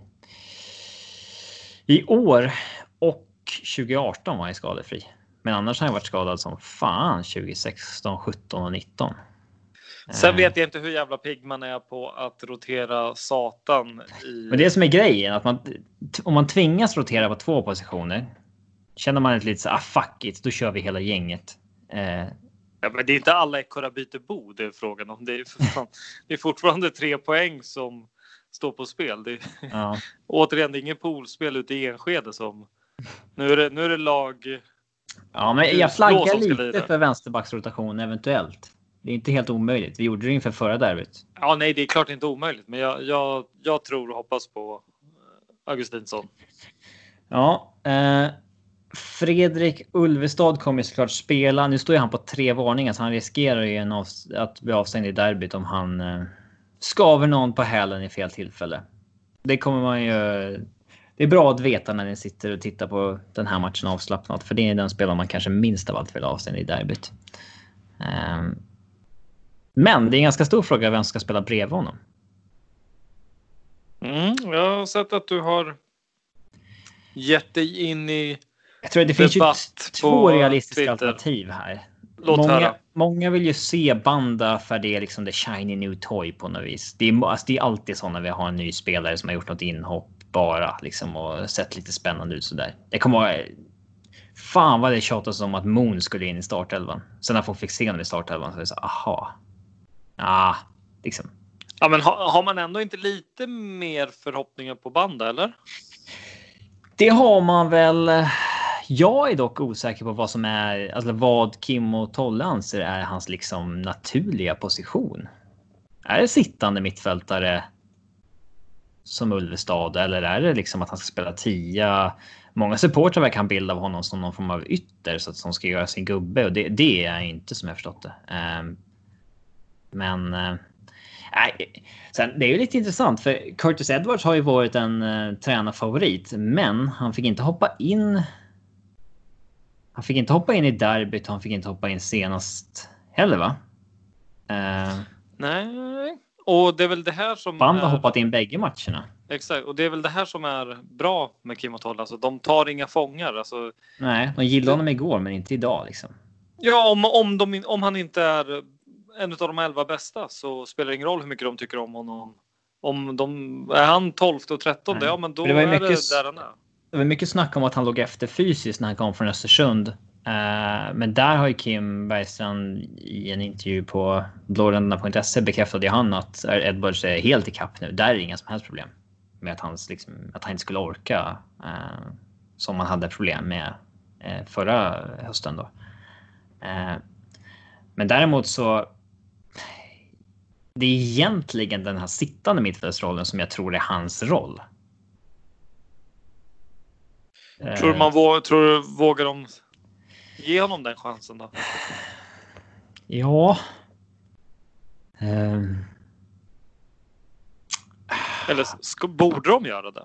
i år och tjugo arton var han skadefri. Men annars har han varit skadad som fan tjugo sexton, sjutton och nitton. Sen vet jag inte hur jävla pigg man är på att rotera satan i... Men det som är grejen, att man, om man tvingas rotera på två positioner, känner man lite så ah fuck it, då kör vi hela gänget. Eh, Ja, men det är inte alla ekor byter bo, det är frågan om. Det är, för fan, det är fortfarande tre poäng som står på spel. Det är, ja. återigen, det är ingen poolspel ute i Enskede som... Nu är det, nu är det lag... ja, men jag Blå flaggar som ska lite lira. för vänsterbacksrotation eventuellt. Det är inte helt omöjligt. Vi gjorde det inför förra derbyt. Ja, nej, det är klart inte omöjligt. Men jag, jag, jag tror och hoppas på Augustinsson. Ja, eh, Fredrik Ulvestad kommer såklart spela. Nu står ju han på tre varningar så han riskerar ju en av, att bli avstängd i derbyt om han eh, skaver någon på hälen i fel tillfälle. Det kommer man ju... Det är bra att veta när ni sitter och tittar på den här matchen avslappnat. För det är den spelare man kanske minst av allt vill avstängd i derbyt. Eh, men det är en ganska stor fråga vem ska spela bredvid honom. Mm, jag har sett att du har gett dig in i... Jag tror att det finns ju Debatt två på realistiska Twitter. alternativ här. Låt många, höra. många vill ju se Banda för det är liksom the shiny new toy på något vis. Det är, alltså det är alltid så när vi har en ny spelare som har gjort något inhopp bara liksom och sett lite spännande ut sådär. Det kommer ihåg, fan vad det tjatas om att Moon skulle in i startelvan. Sen när folk fick se honom i startelvan så är det så aha. Ah, liksom. Ja, men har, har man ändå inte lite mer förhoppningar på Banda, eller? Det har man väl. Jag är dock osäker på vad som är, alltså vad Kim och Tolle anser är hans liksom naturliga position. Är det sittande mittfältare som Ulvestad eller är det liksom att han ska spela tia? Många supportrar kan bilda av honom som någon form av ytter så att som ska göra sin gubbe och det, det är inte som jag förstått det. Um, men uh, nej, sen, det är ju lite intressant för Curtis Edwards har ju varit en uh, tränarfavorit men han fick inte hoppa in han fick inte hoppa in i derbyt han fick inte hoppa in senast heller va? Uh, Nej, och det är väl det här som Band har är... hoppat in bägge matcherna. Exakt, och det är väl det här som är bra med Kim och Tolle. Alltså, de tar inga fångar. Alltså... Nej, de gillade honom igår men inte idag liksom. Ja, om, om, de, om han inte är en av de elva bästa så spelar det ingen roll hur mycket de tycker om honom. Om de, är han tolfte och trettonde, Nej. ja men då För det var ju är mycket- det där han är. Det var mycket snack om att han låg efter fysiskt när han kom från Östersund. Uh, men där har ju Kim Bergstrand i en intervju på blåränderna punkt se bekräftade han att Edwards är helt i kapp nu. Där är det inga som helst problem med att, hans, liksom, att han inte skulle orka uh, som man hade problem med uh, förra hösten då. Uh, men däremot så det är egentligen den här sittande mittfältsrollen som jag tror är hans roll. Tror du man vågar, tror du vågar de ge honom den chansen då? Ja. Um. Eller ska, borde de göra det?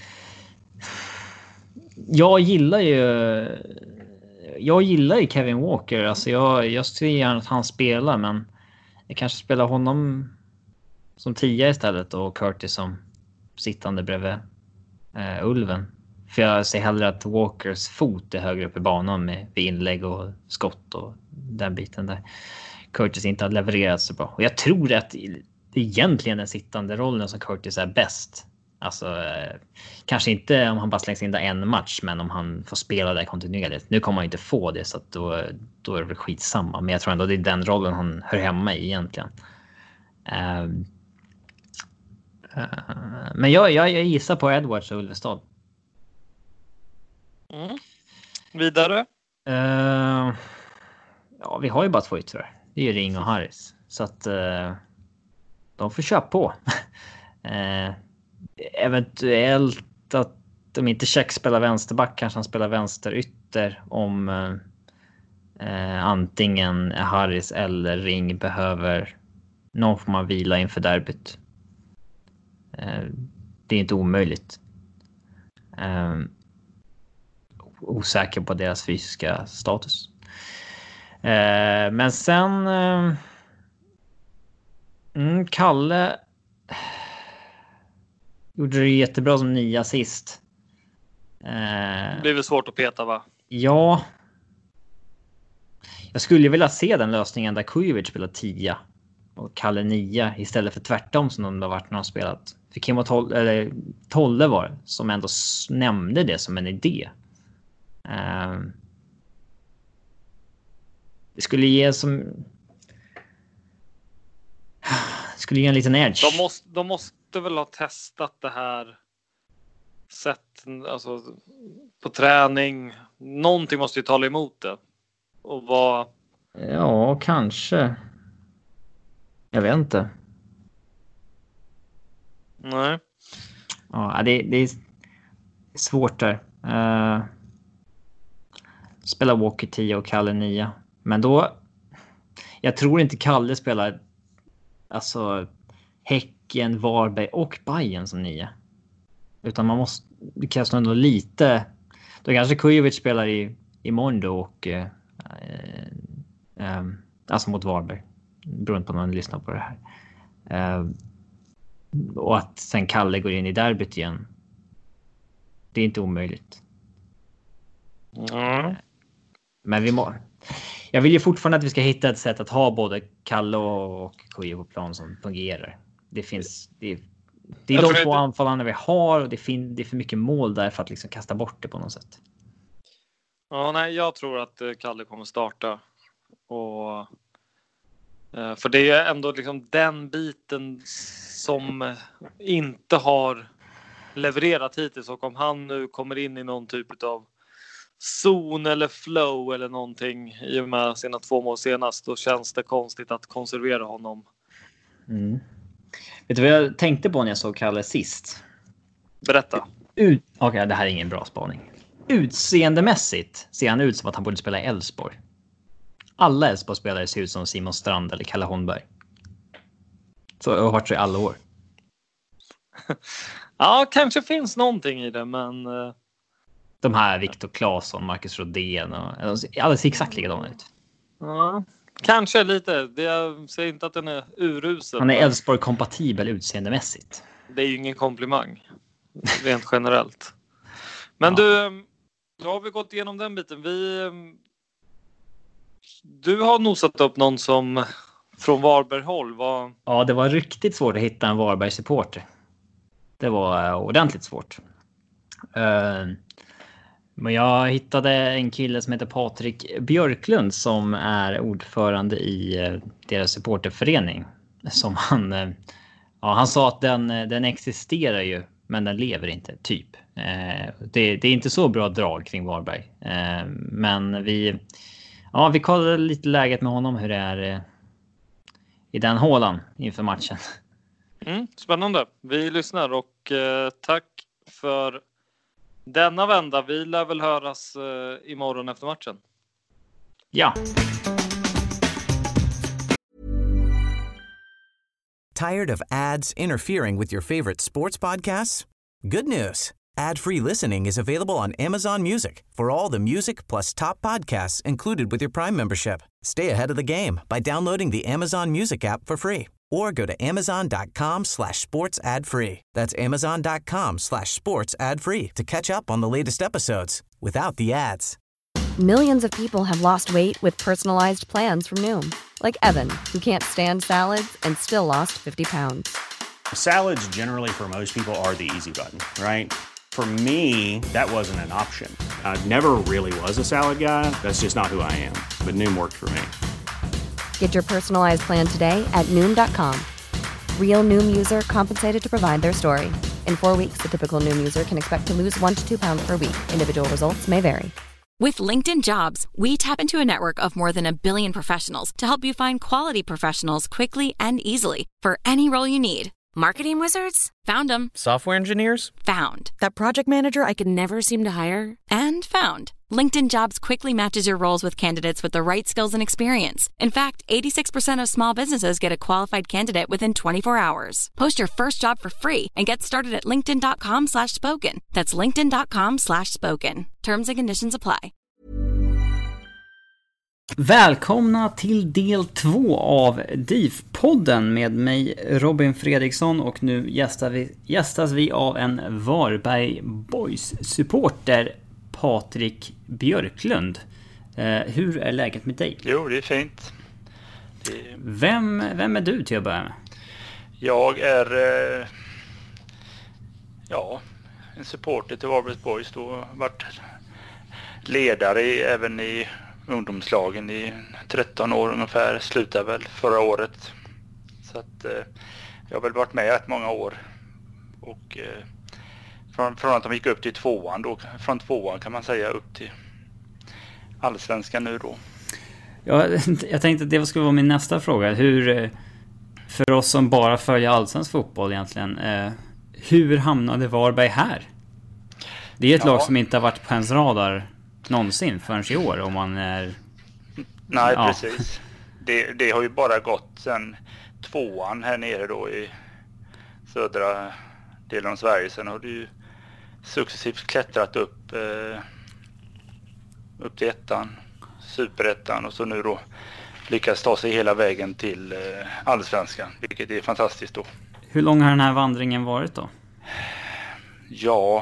Jag gillar ju jag gillar ju Kevin Walker. Alltså jag, jag ser gärna att han spelar men jag kanske spelar honom som tia istället och Curtis som sittande bredvid uh, Ulven. För jag ser hellre att Walkers fot är högre upp i banan med inlägg och skott och den biten där Curtis inte har levererat så bra. Och jag tror att det egentligen den sittande rollen som Curtis är bäst. Alltså eh, kanske inte om han bara slängs in där en match, men om han får spela där kontinuerligt. Nu kommer han inte få det, så att då, då är det väl skitsamma. Men jag tror ändå det är den rollen han hör hemma i egentligen. Uh, uh, men jag, jag, jag gissar på Edwards och Ulvestad. Mm. Vidare? Uh, ja, vi har ju bara två yttrar. Det är ju Ring och Harris. Så att uh, de får köpa på. uh, eventuellt att de inte check spelar vänsterback, kanske han spelar vänsterytter om uh, uh, antingen Harris eller Ring behöver någon form av vila inför derbyt. Uh, det är inte omöjligt. Uh, osäker på deras fysiska status. Eh, men sen eh, mm, Kalle gjorde det jättebra som nia sist. Eh, det blir väl svårt att peta, va? Ja. Jag skulle vilja se den lösningen där Kujovic spelar tia och Kalle nia istället för tvärtom som de har varit när de spelat. För Kim och Tolle, eller Tolle var det, som ändå nämnde det som en idé. Uh, det skulle ge som skulle ge en liten edge. De måste, de måste väl ha testat det här sätt, alltså på träning. Någonting måste ju tala emot det. Och vad... Ja, kanske. Jag vet inte. Nej. Ja, det, det är svårt där. Uh, Spelar Walker tio och Kalle nio. Men då... Jag tror inte Kalle spelar... Alltså... Häcken, Varberg och Bayern som nio. Utan man måste... Det krävs nog lite... Då kanske Kujovic spelar i, i Mondo och... Eh, eh, alltså mot Varberg. Beroende på när man lyssnar på det här. Eh, och att sen Kalle går in i derbyt igen. Det är inte omöjligt. Mm. Men vi må... Jag vill ju fortfarande att vi ska hitta ett sätt att ha både Kalle och Kujo på plan som fungerar. Det finns... Det, det är de två det... anfallarna vi har och det, fin... det är för mycket mål där för att liksom kasta bort det på något sätt. Ja, nej, jag tror att Kalle kommer starta. Och... För det är ändå liksom den biten som inte har levererat hittills. Och om han nu kommer in i någon typ av zon eller flow eller någonting i och med sina två mål senast, då känns det konstigt att konservera honom. Mm. Vet du vad jag tänkte på när jag såg Kalle sist? Berätta. Ut... Okej, okay, det här är ingen bra spaning. Utseendemässigt ser han ut som att han borde spela i Elfsborg. Alla Elfsborg-spelare ser ut som Simon Strand eller Kalle Holmberg. Så jag har varit så i alla år. Ja, kanske finns någonting i det, men... De här Viktor Claesson, Marcus Rodén och alla ser exakt likadana ut. Ja, kanske lite. Det jag säger inte att den är urusel. Han är Elfsborg kompatibel utseendemässigt. Det är ju ingen komplimang rent generellt. Men ja. du, då har vi gått igenom den biten. Vi Du har nosat upp någon som från Varberg-håll var... Ja, det var riktigt svårt att hitta en Varberg-supporter. Det var ordentligt svårt. Uh, Men jag hittade en kille som heter Patrik Björklund som är ordförande i deras supporterförening. Som han, ja, han sa att den, den existerar ju, men den lever inte, typ. Det, det är inte så bra drag kring Varberg. Men vi, ja, vi kollade lite läget med honom, hur det är i den hålan inför matchen. Mm, spännande. Vi lyssnar och eh, tack för denna vända. Vi lär väl höras eh, imorgon efter matchen. Ja. Tired of ads interfering with your favorite sports podcasts? Good news. Ad-free listening is available on Amazon Music for all the music plus top podcasts included with your Prime membership. Stay ahead of the game by downloading the Amazon Music app for free or go to amazon.com slash sports ad free. That's amazon.com slash sports ad free to catch up on the latest episodes without the ads. Millions of people have lost weight with personalized plans from Noom. Like Evan, who can't stand salads and still lost fifty pounds. Salads generally for most people are the easy button, right? For me, that wasn't an option. I never really was a salad guy. That's just not who I am. But Noom worked for me. Get your personalized plan today at Noom dot com. Real Noom user compensated to provide their story. In four weeks, the typical Noom user can expect to lose one to two pounds per week. Individual results may vary. With LinkedIn Jobs, we tap into a network of more than a billion professionals to help you find quality professionals quickly and easily for any role you need. Marketing wizards? Found them. Software engineers? Found. That project manager I could never seem to hire? And found. LinkedIn Jobs quickly matches your roles with candidates with the right skills and experience. In fact, eighty-six percent of small businesses get a qualified candidate within twenty-four hours. Post your first job for free and get started at linkedin.com slash spoken. That's linkedin.com slash spoken. Terms and conditions apply. Välkomna till del två av D I F-podden med mig Robin Fredriksson, och nu gästar vi, gästas vi av en Varberg Boys-supporter, Patrik Björklund. Eh, hur är läget med dig? Jo, det är fint. Det... Vem, vem är du till att börja med? Jag är eh, ja, en supporter till Varberg Boys. Då har varit ledare i, även i ungdomslagen i tretton år ungefär. Slutade väl förra året. Så att eh, jag har väl varit med ett många år. Och eh, från, från att de gick upp till tvåan då, från tvåan kan man säga upp till allsvenskan nu då. Ja, jag tänkte att det skulle vara min nästa fråga. Hur, för oss som bara följer allsvensk fotboll egentligen, eh, hur hamnade Varberg här? Det är ett ja. lag som inte har varit på ens radar någonsin förrän i år, om man är... Nej, ja. precis. Det, det har ju bara gått sen tvåan här nere då i södra delen av Sverige. Sen har det ju successivt klättrat upp eh, upp till ettan, superettan, och så nu då lyckas ta sig hela vägen till eh, allsvenskan, vilket är fantastiskt då. Hur lång har den här vandringen varit då? Ja,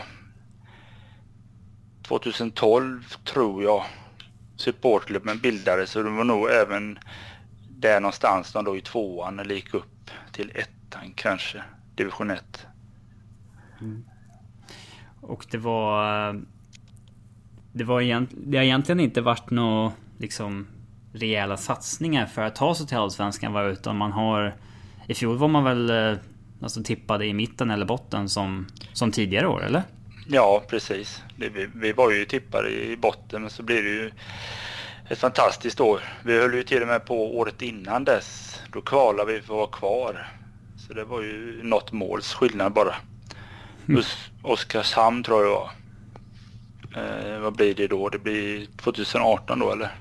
tjugohundratolv tror jag supportklubben bildades, så det var nog även där någonstans de då i tvåan eller gick upp till ettan, kanske division ett. Mm. Och det var det var egent, det har egentligen inte varit några liksom rejäla satsningar för att ta sig till allsvenskan, var, utan man har i fjol var man väl alltså tippade i mitten eller botten som som tidigare år, eller? Ja, precis. Det, vi, vi var ju tippade i botten, men så blir det ju ett fantastiskt år. Vi höll ju till och med på året innan dess. Då kvalade vi för att vara kvar. Så det var ju något måls skillnad bara. Mm. Oskarshamn tror jag var. Eh, vad blir det då? Det blir tjugoarton då, eller?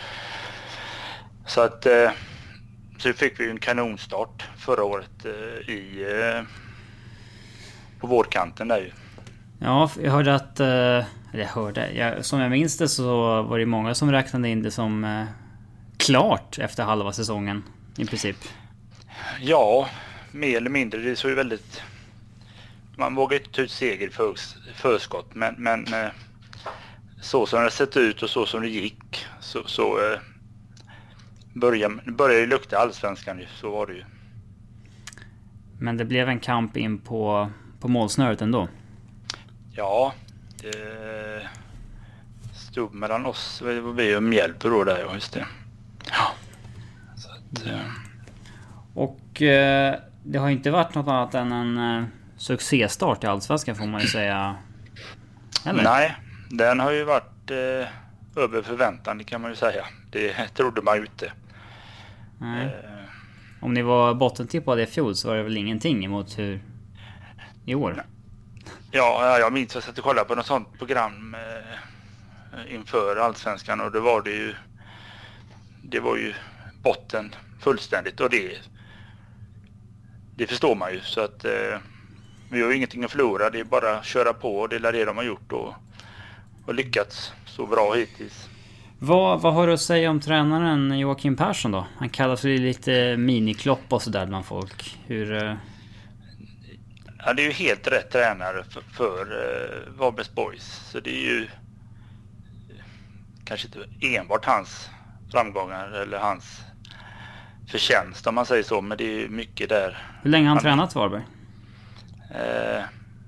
Så att eh, så fick vi ju en kanonstart förra året eh, i eh, på vårkanten där ju. Ja, jag hörde att, eller jag hörde, jag, som jag minns det så var det många som räknade in det som eh, klart efter halva säsongen i princip. Ja, mer eller mindre. Det så ju väldigt, man vågar inte ta ut seger för förskott, men, men eh, så som det sett ut och så som det gick så, så eh, började, började det lukta allsvenskan, så var det ju. Men det blev en kamp in på, på målsnöret ändå. Ja, det stod mellan oss och vi och Mjällby då där, just det. Ja. Så att, mm. Och eh, det har inte varit något annat än en eh, succéstart i allsvenskan, får man ju säga. Eller? Nej, den har ju varit eh, över förväntan, kan man ju säga. Det trodde man ju inte. Nej. Eh. Om ni var bottentippade i fjol så var det väl ingenting emot hur i år? Nej. Ja, jag minns att jag satt och kollade på något sånt program eh, inför allsvenskan, och det var det ju det var ju botten fullständigt, och det det förstår man ju, så att eh, vi har ju ingenting att förlora, det är bara att köra på, och det är det de har gjort och, och lyckats så bra hittills. Vad, vad har du att säga om tränaren Joakim Persson då? Han kallar sig lite miniklopp och sådär bland folk. Hur... Ja, det är ju helt rätt tränare för, för uh, Varbergs Boys. Så det är ju kanske inte enbart hans framgångar eller hans förtjänst om man säger så. Men det är ju mycket där. Hur länge har han, han tränat Varberg? Uh,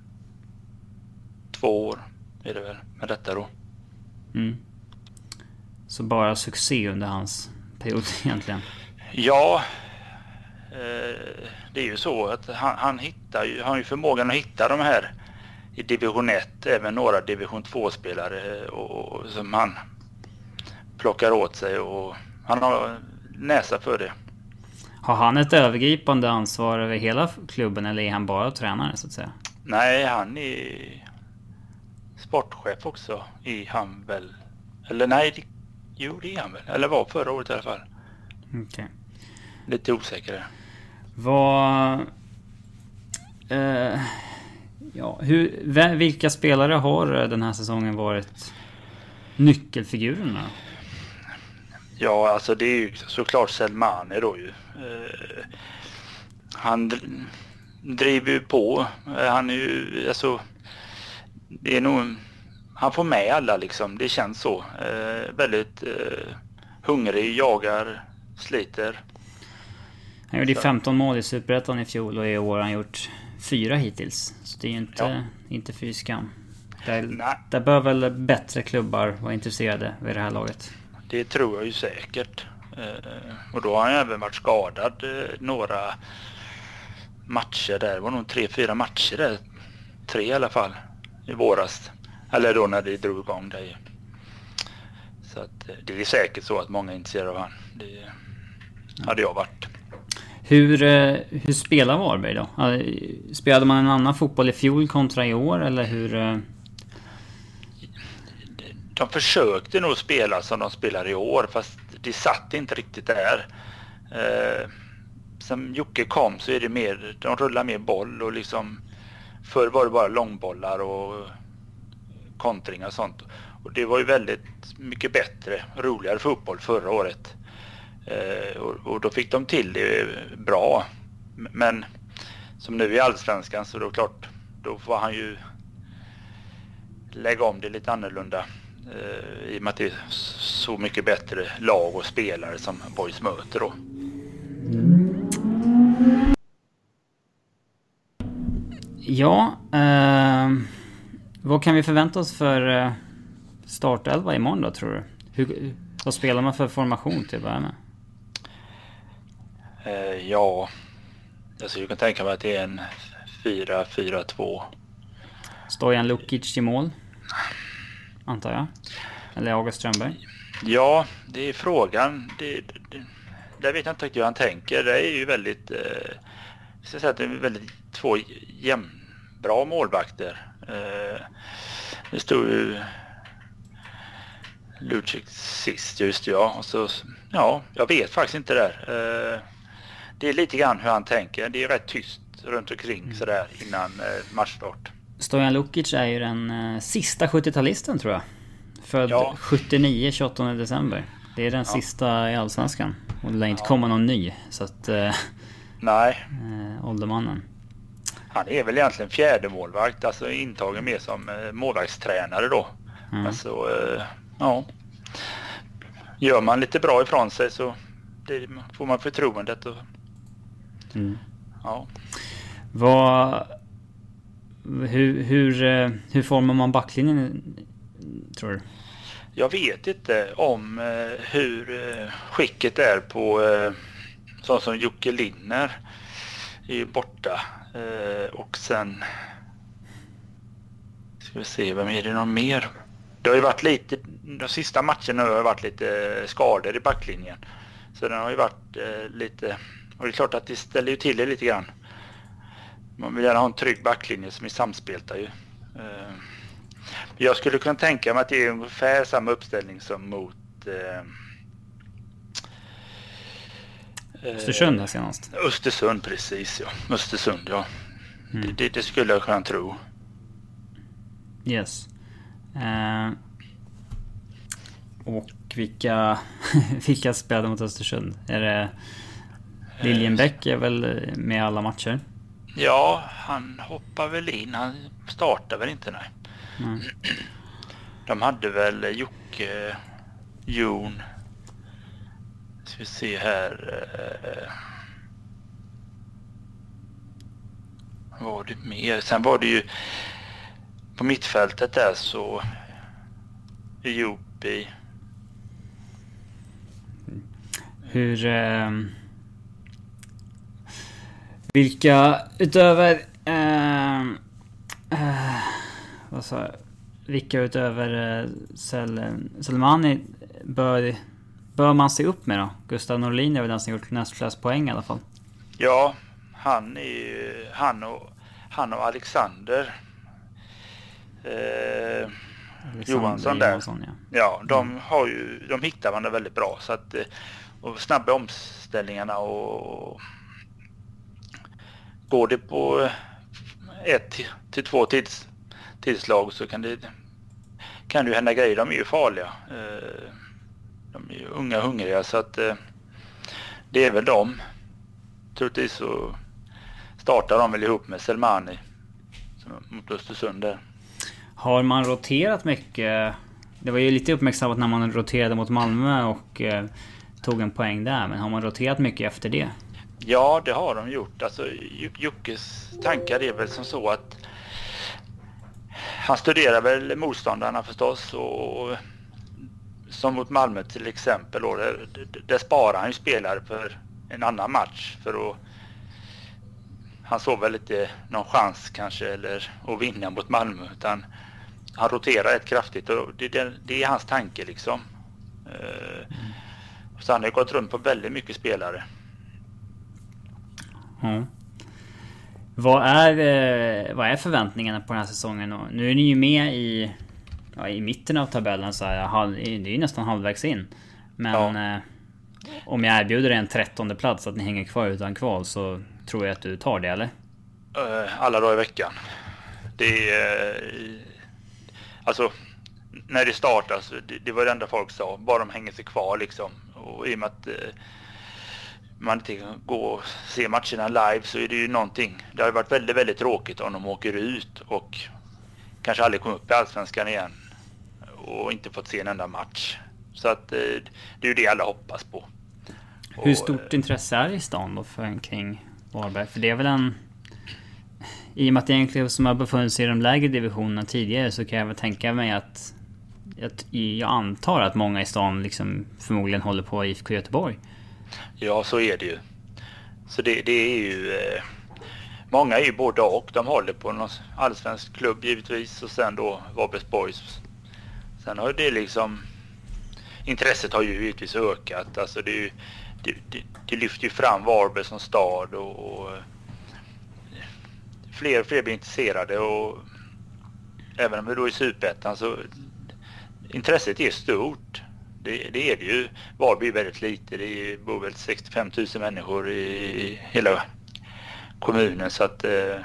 två år är det väl med detta då. Mm. Så bara succé under hans period egentligen. Ja, eh, det är ju så att han, han hittar ju, han har ju förmågan att hitta de här i division ett, även några division två-spelare och, och, som han plockar åt sig och han har näsa för det. Har han ett övergripande ansvar över hela klubben eller är han bara tränare så att säga? Nej, han är sportchef också i han väl. Eller nej, det, jo det är han väl. Eller var förra året i alla fall. Okej. Okay. Lite osäker. Vad... Eh, ja, hur, vilka spelare har den här säsongen varit nyckelfigurerna? Ja, alltså det är ju såklart Selmani då ju. Eh, han driver ju på. Han är ju, alltså... Det är nog... Han får med alla liksom, det känns så. Eh, väldigt eh, hungrig, jagar, sliter. Han gjorde femton mål i Superettan i fjol och i år har han gjort fyra hittills. Så det är ju inte, ja. inte fy skam. Där, där bör väl bättre klubbar vara intresserade vid det här laget. Det tror jag ju säkert. Eh, och då har han även varit skadad eh, några matcher där. Det var nog tre, fyra matcher där. Tre i alla fall i våras. Eller då när det drog igång det. Så att det är säkert så att många är intresserade av han. Det hade jag varit. Hur, hur spelar Varberg då? Spelade man en annan fotboll i fjol kontra i år? Eller hur? De försökte nog spela som de spelar i år. Fast det satt inte riktigt där. Sen Jocke kom så är det mer, de rullar mer boll och liksom förr var det bara långbollar och kontringar och sånt. Och det var ju väldigt mycket bättre, roligare fotboll förra året. Eh, och, och då fick de till det bra. Men som nu i Allsvenskan så då klart, då får han ju lägga om det lite annorlunda. Eh, I och med att det är så mycket bättre lag och spelare som Boys möter då. Ja, eh, vad kan vi förvänta oss för startelva imorgon då tror du? Hur, vad spelar man för formation till att börja med? Eh, ja, alltså jag kan tänka mig att det är en fyra fyra två. Stojan Lukic i mål, antar jag. Eller August Strömberg. Ja, det är frågan. Det, det, det vet jag inte riktigt hur han tänker. Det är ju väldigt... Eh, jag ska säga att det är väldigt två jämn, bra målvakter. Eh, det stod ju Lucic sist, just ja. Och så, ja, jag vet faktiskt inte det där. Eh, det är lite grann hur han tänker. Det är rätt tyst runt omkring mm. sådär innan eh, matchstart. Stojan Lukic är ju den eh, sista sjuttiotalisten tror jag. Född ja. sjuttionio, tjugoåttonde december. Det är den ja. sista i Allsvenskan. Och det lär inte ja. komma någon ny. Så att... Eh, Nej. Eh, åldermannen. Han är väl egentligen fjärde målvakt. Alltså intagen mer som eh, målvaktstränare då. Mm. Alltså, eh, ja. Gör man lite bra ifrån sig så det, får man förtroendet. Och, mm. ja. Vad... Hur, hur, hur formar man backlinjen, tror du? Jag vet inte om eh, hur eh, skicket är på eh, sånt som Jocke Linner är borta. Eh, och sen ska vi se, vem är det någon mer? Det har ju varit lite, de sista matcherna har varit lite skador i backlinjen. Så den har ju varit eh, lite, och det är klart att det ställer ju till det lite grann. Man vill gärna ha en trygg backlinje som är samspeltar ju. Eh, jag skulle kunna tänka mig att det är ungefär samma uppställning som mot eh, Östersund här senast. Östersund, precis ja. Östersund, ja. Mm. Det, det skulle jag kunna tro. Yes. Uh, och vilka, vilka spelade mot Östersund? Är det Liljenbäck är väl med alla matcher? Ja, han hoppar väl in. Han startar väl inte, nej. Mm. De hade väl Jocke, Jon. Ska vi se här. Vad var det mer? Sen var det ju på mittfältet där så Jopi. Hur eh, vilka utöver eh, eh, vad sa jag? Vilka utöver eh, Sel, Selmani bör bör man se upp med då? Gustav Norlin är väl den som gjort näst flest poäng i alla fall. Ja, han är han och han och Alexander eh, Johansson där. Johansson, ja. Ja, de mm. har ju de hittar varandra väldigt bra så att och snabba omställningarna och går det på ett till två tids, tidslag så kan det kan det ju hända grejer. De är ju farliga. De är ju unga och hungriga så att det är väl de. Troligtvis så startar de väl ihop med Selmani mot Östersund där. Har man roterat mycket? Det var ju lite uppmärksammat när man roterade mot Malmö och eh, tog en poäng där. Men har man roterat mycket efter det? Ja, det har de gjort. Alltså, Jockes tankar är väl som så att han studerar väl motståndarna förstås. Och som mot Malmö till exempel. Då, där, där sparar han ju spelare för en annan match. För att han såg väl inte någon chans kanske eller att vinna mot Malmö. Utan han roterar rätt kraftigt och det, det, det är hans tanke liksom. Mm. Så han har gått runt på väldigt mycket spelare. Mm. Vad är vad är förväntningarna på den här säsongen? Nu är ni ju med i ja, i mitten av tabellen så här, det är ju nästan halvvägs in. Men ja. eh, om jag erbjuder en trettonde plats att ni hänger kvar utan kval så tror jag att du tar det, eller? Alla dagar i veckan. Det är alltså när det startas, det, det var det enda folk sa, bara de hänger sig kvar liksom. Och i och med att eh, man inte kan gå och se matcherna live så är det ju någonting. Det har varit väldigt, väldigt tråkigt om de åker ut och kanske aldrig kommer upp i Allsvenskan igen och inte fått se en enda match. Så att eh, det är ju det alla hoppas på. Hur stort och, intresse är i stan då för, kring Varberg? För det är väl en... I och med att det är en klubb som har befunnit sig i de lägre divisionerna tidigare så kan jag väl tänka mig att... att jag antar att många i stan liksom förmodligen håller på I F K Göteborg. Ja, så är det ju. Så det, det är ju... Eh, många är ju både och. De håller på någon allsvensk klubb givetvis och sen då Varbergs Boys. Sen har det liksom... Intresset har ju givetvis ökat. Alltså det är ju... Det, det, det lyfter ju fram Varberg som stad och, och fler och fler blir intresserade och även om det då är Superettan så intresset är stort. Det, det är det ju. Varberg är väldigt lite. Det bor väl sextiofem tusen människor i hela kommunen så att eh,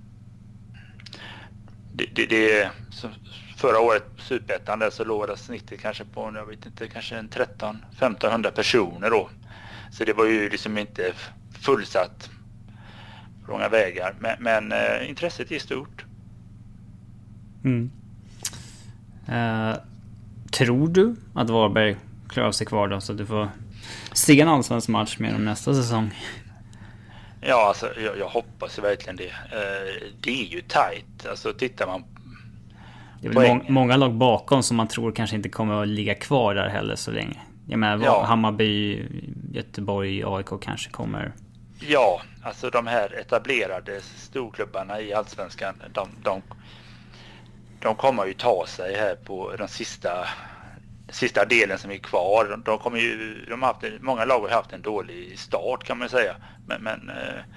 det, det, det så förra året Superettan där så låg det snittet kanske på jag vet inte kanske en tretton till femton hundra personer då. Så det var ju liksom inte fullsatt på långa vägar. Men, men eh, intresset är stort. Mm. Uh, tror du att Varberg klarar sig kvar då så att du får se en allsvensk match med dem nästa säsong? Ja, alltså, jag, jag hoppas verkligen det. Uh, det är ju tajt. Alltså tittar man det är väl må- många lag bakom som man tror kanske inte kommer att ligga kvar där heller så länge. Jag menar, ja. Hammarby, Göteborg, A I K kanske kommer. Ja, alltså de här etablerade storklubbarna i Allsvenskan, de, de, de kommer ju ta sig här på den sista, sista delen som är kvar. De, de kommer ju, de har haft, många lag har haft en dålig start kan man säga, men, men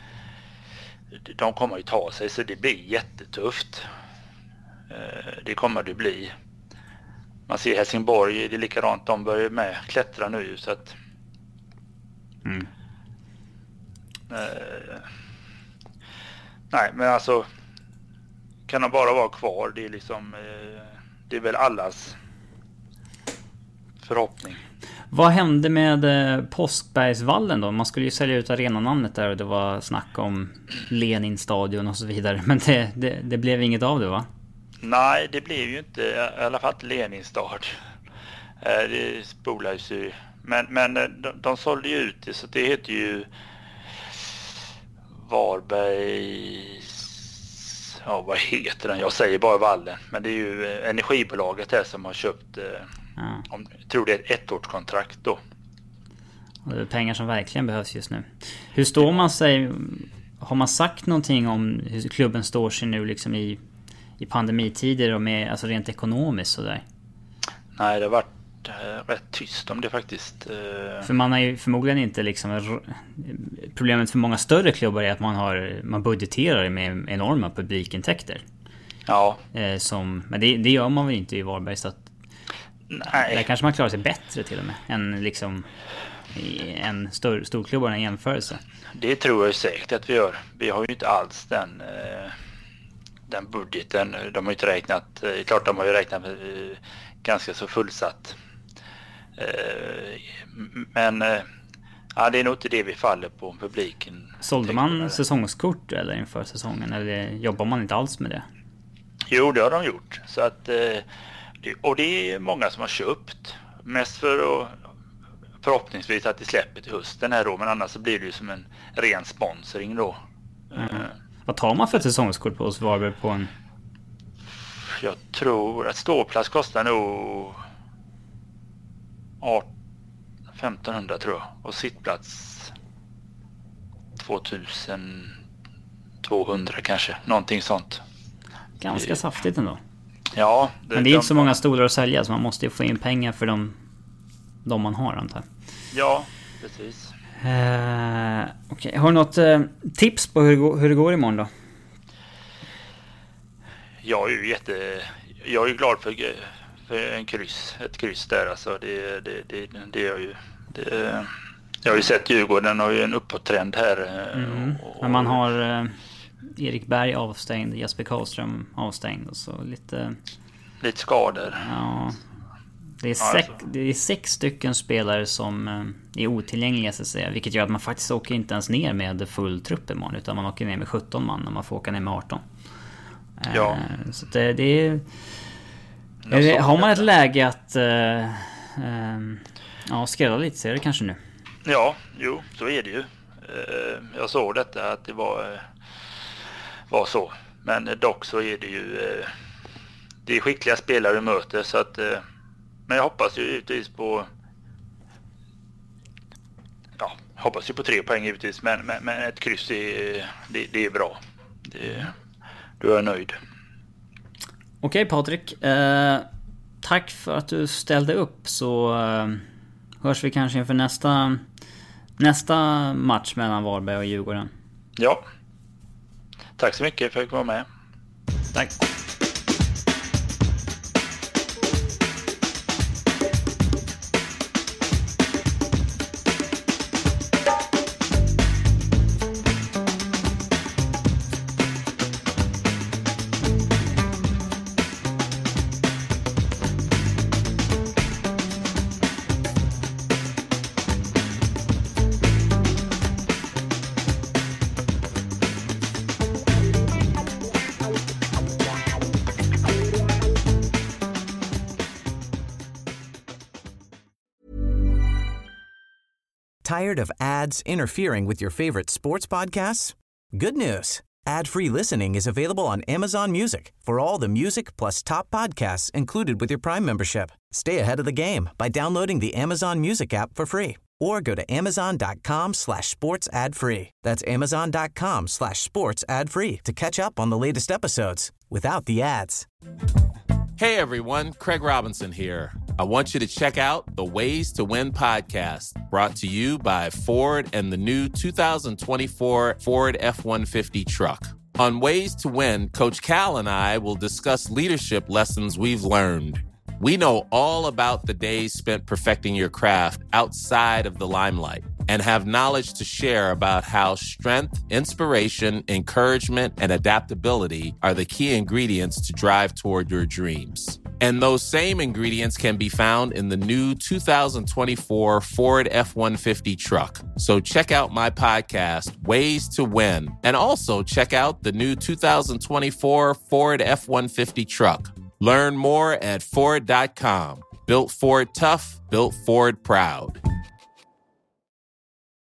de kommer ju ta sig så det blir jättetufft. Det kommer det bli. Man ser Helsingborg, det är likadant, de börjar med klättra nu så att mm. eh, nej men alltså kan de bara vara kvar, det är liksom eh, det är väl allas förhoppning. Vad hände med eh, Påskbergsvallen då? Man skulle ju sälja ut arenanamnet där och det var snack om Leninstadion och så vidare. Men det, det, det blev inget av det, va? Nej, det blev ju inte, i alla fall inte Leninstad. Det spolades ju. Men, men de, de sålde ju ut det, så det heter ju Varbergs... Ja, vad heter den? Jag säger bara Vallen. Men det är ju energibolaget här som har köpt... Ja. Om, jag tror det är ett ettårskontrakt då. Och det är pengar som verkligen behövs just nu. Hur står man sig? Har man sagt någonting om hur klubben står sig nu liksom i, i pandemitider och med, alltså rent ekonomiskt sådär? Nej, det har varit äh, rätt tyst om det faktiskt. Äh... För man har ju förmodligen inte liksom... Problemet för många större klubbar är att man har man budgeterar med enorma publikintäkter. Ja. Eh, som, men det, det gör man väl inte i Varberg, så att nej. Där kanske man klarar sig bättre till och med än liksom en stor, storklubbarna i jämförelse. Det tror jag säkert att vi gör. Vi har ju inte alls den, den budgeten. De har ju inte räknat, klart de har ju räknat med ganska så fullsatt. Men ja, det är nog inte det vi faller på publiken. Sålde man säsongskort eller inför säsongen, eller jobbar man inte alls med det? Jo, det har de gjort. Så att, och det är många som har köpt. Mest för att förhoppningsvis att det släpper till hösten här då. Men annars så blir det ju som en ren sponsring då. Mm. Vad tar man för ett säsongskort på oss Varberg på en? Jag tror att ståplats kostar nog femtonhundra tror jag. Och sittplats tvåtusentvåhundra kanske. Någonting sånt. Ganska saftigt ändå. Ja. Det, Men det är de, inte så många stolar att sälja, så man måste ju få in pengar för de, de man har, antar jag. Ja, precis. Uh, Okej, okay. Har du något uh, tips på hur det, går, hur det går imorgon då? Jag är ju jätte... Jag är ju glad för, för en kryss. Ett kryss där alltså. Det, det, det, det är ju... Det, jag har ju sett Djurgården har ju en uppåttrend här. Mm. Och, och, man har... Uh, Erik Berg avstängd, Jesper Karlström avstängd och så lite... Lite skador. Ja. Det är, sex, alltså. det är sex stycken spelare som är otillgängliga, så att säga, vilket gör att man faktiskt åker inte ens ner med full trupp imorgon, utan man åker ner med sjutton man och man får åka ner med arton. Ja. Så det, det är... är det, har man ett läge att äh, äh, ja, skrälla lite, så är det kanske nu. Ja, jo, så är det ju. Jag såg detta att det var... var så. Men dock så är det ju eh, det är skickliga spelare vi möter, så att eh, men jag hoppas ju givetvis på ja, hoppas ju på tre poäng givetvis, men, men, men ett kryss är, det, det är bra. Det, då är jag nöjd. Okej Patrik, eh, tack för att du ställde upp, så eh, hörs vi kanske inför nästa nästa match mellan Varberg och Djurgården. Ja. Tack så mycket för att jag kom med. Tack. Tired of ads interfering with your favorite sports podcasts? Good news. Ad-free listening is available on Amazon Music for all the music plus top podcasts included with your Prime membership. Stay ahead of the game by downloading the Amazon Music app for free or go to amazon.com slash sports ad free. That's amazon.com slash sports ad free to catch up on the latest episodes without the ads. Hey everyone, Craig Robinson here. I want you to check out the Ways to Win podcast, brought to you by Ford and the new two thousand twenty-four Ford F one fifty truck. On Ways to Win, Coach Cal and I will discuss leadership lessons we've learned. We know all about the days spent perfecting your craft outside of the limelight and have knowledge to share about how strength, inspiration, encouragement, and adaptability are the key ingredients to drive toward your dreams. And those same ingredients can be found in the new two thousand twenty-four Ford F one fifty truck. So check out my podcast, Ways to Win, and also check out the new two thousand twenty-four Ford F one fifty truck. Learn more at Ford dot com. Built Ford tough, built Ford proud.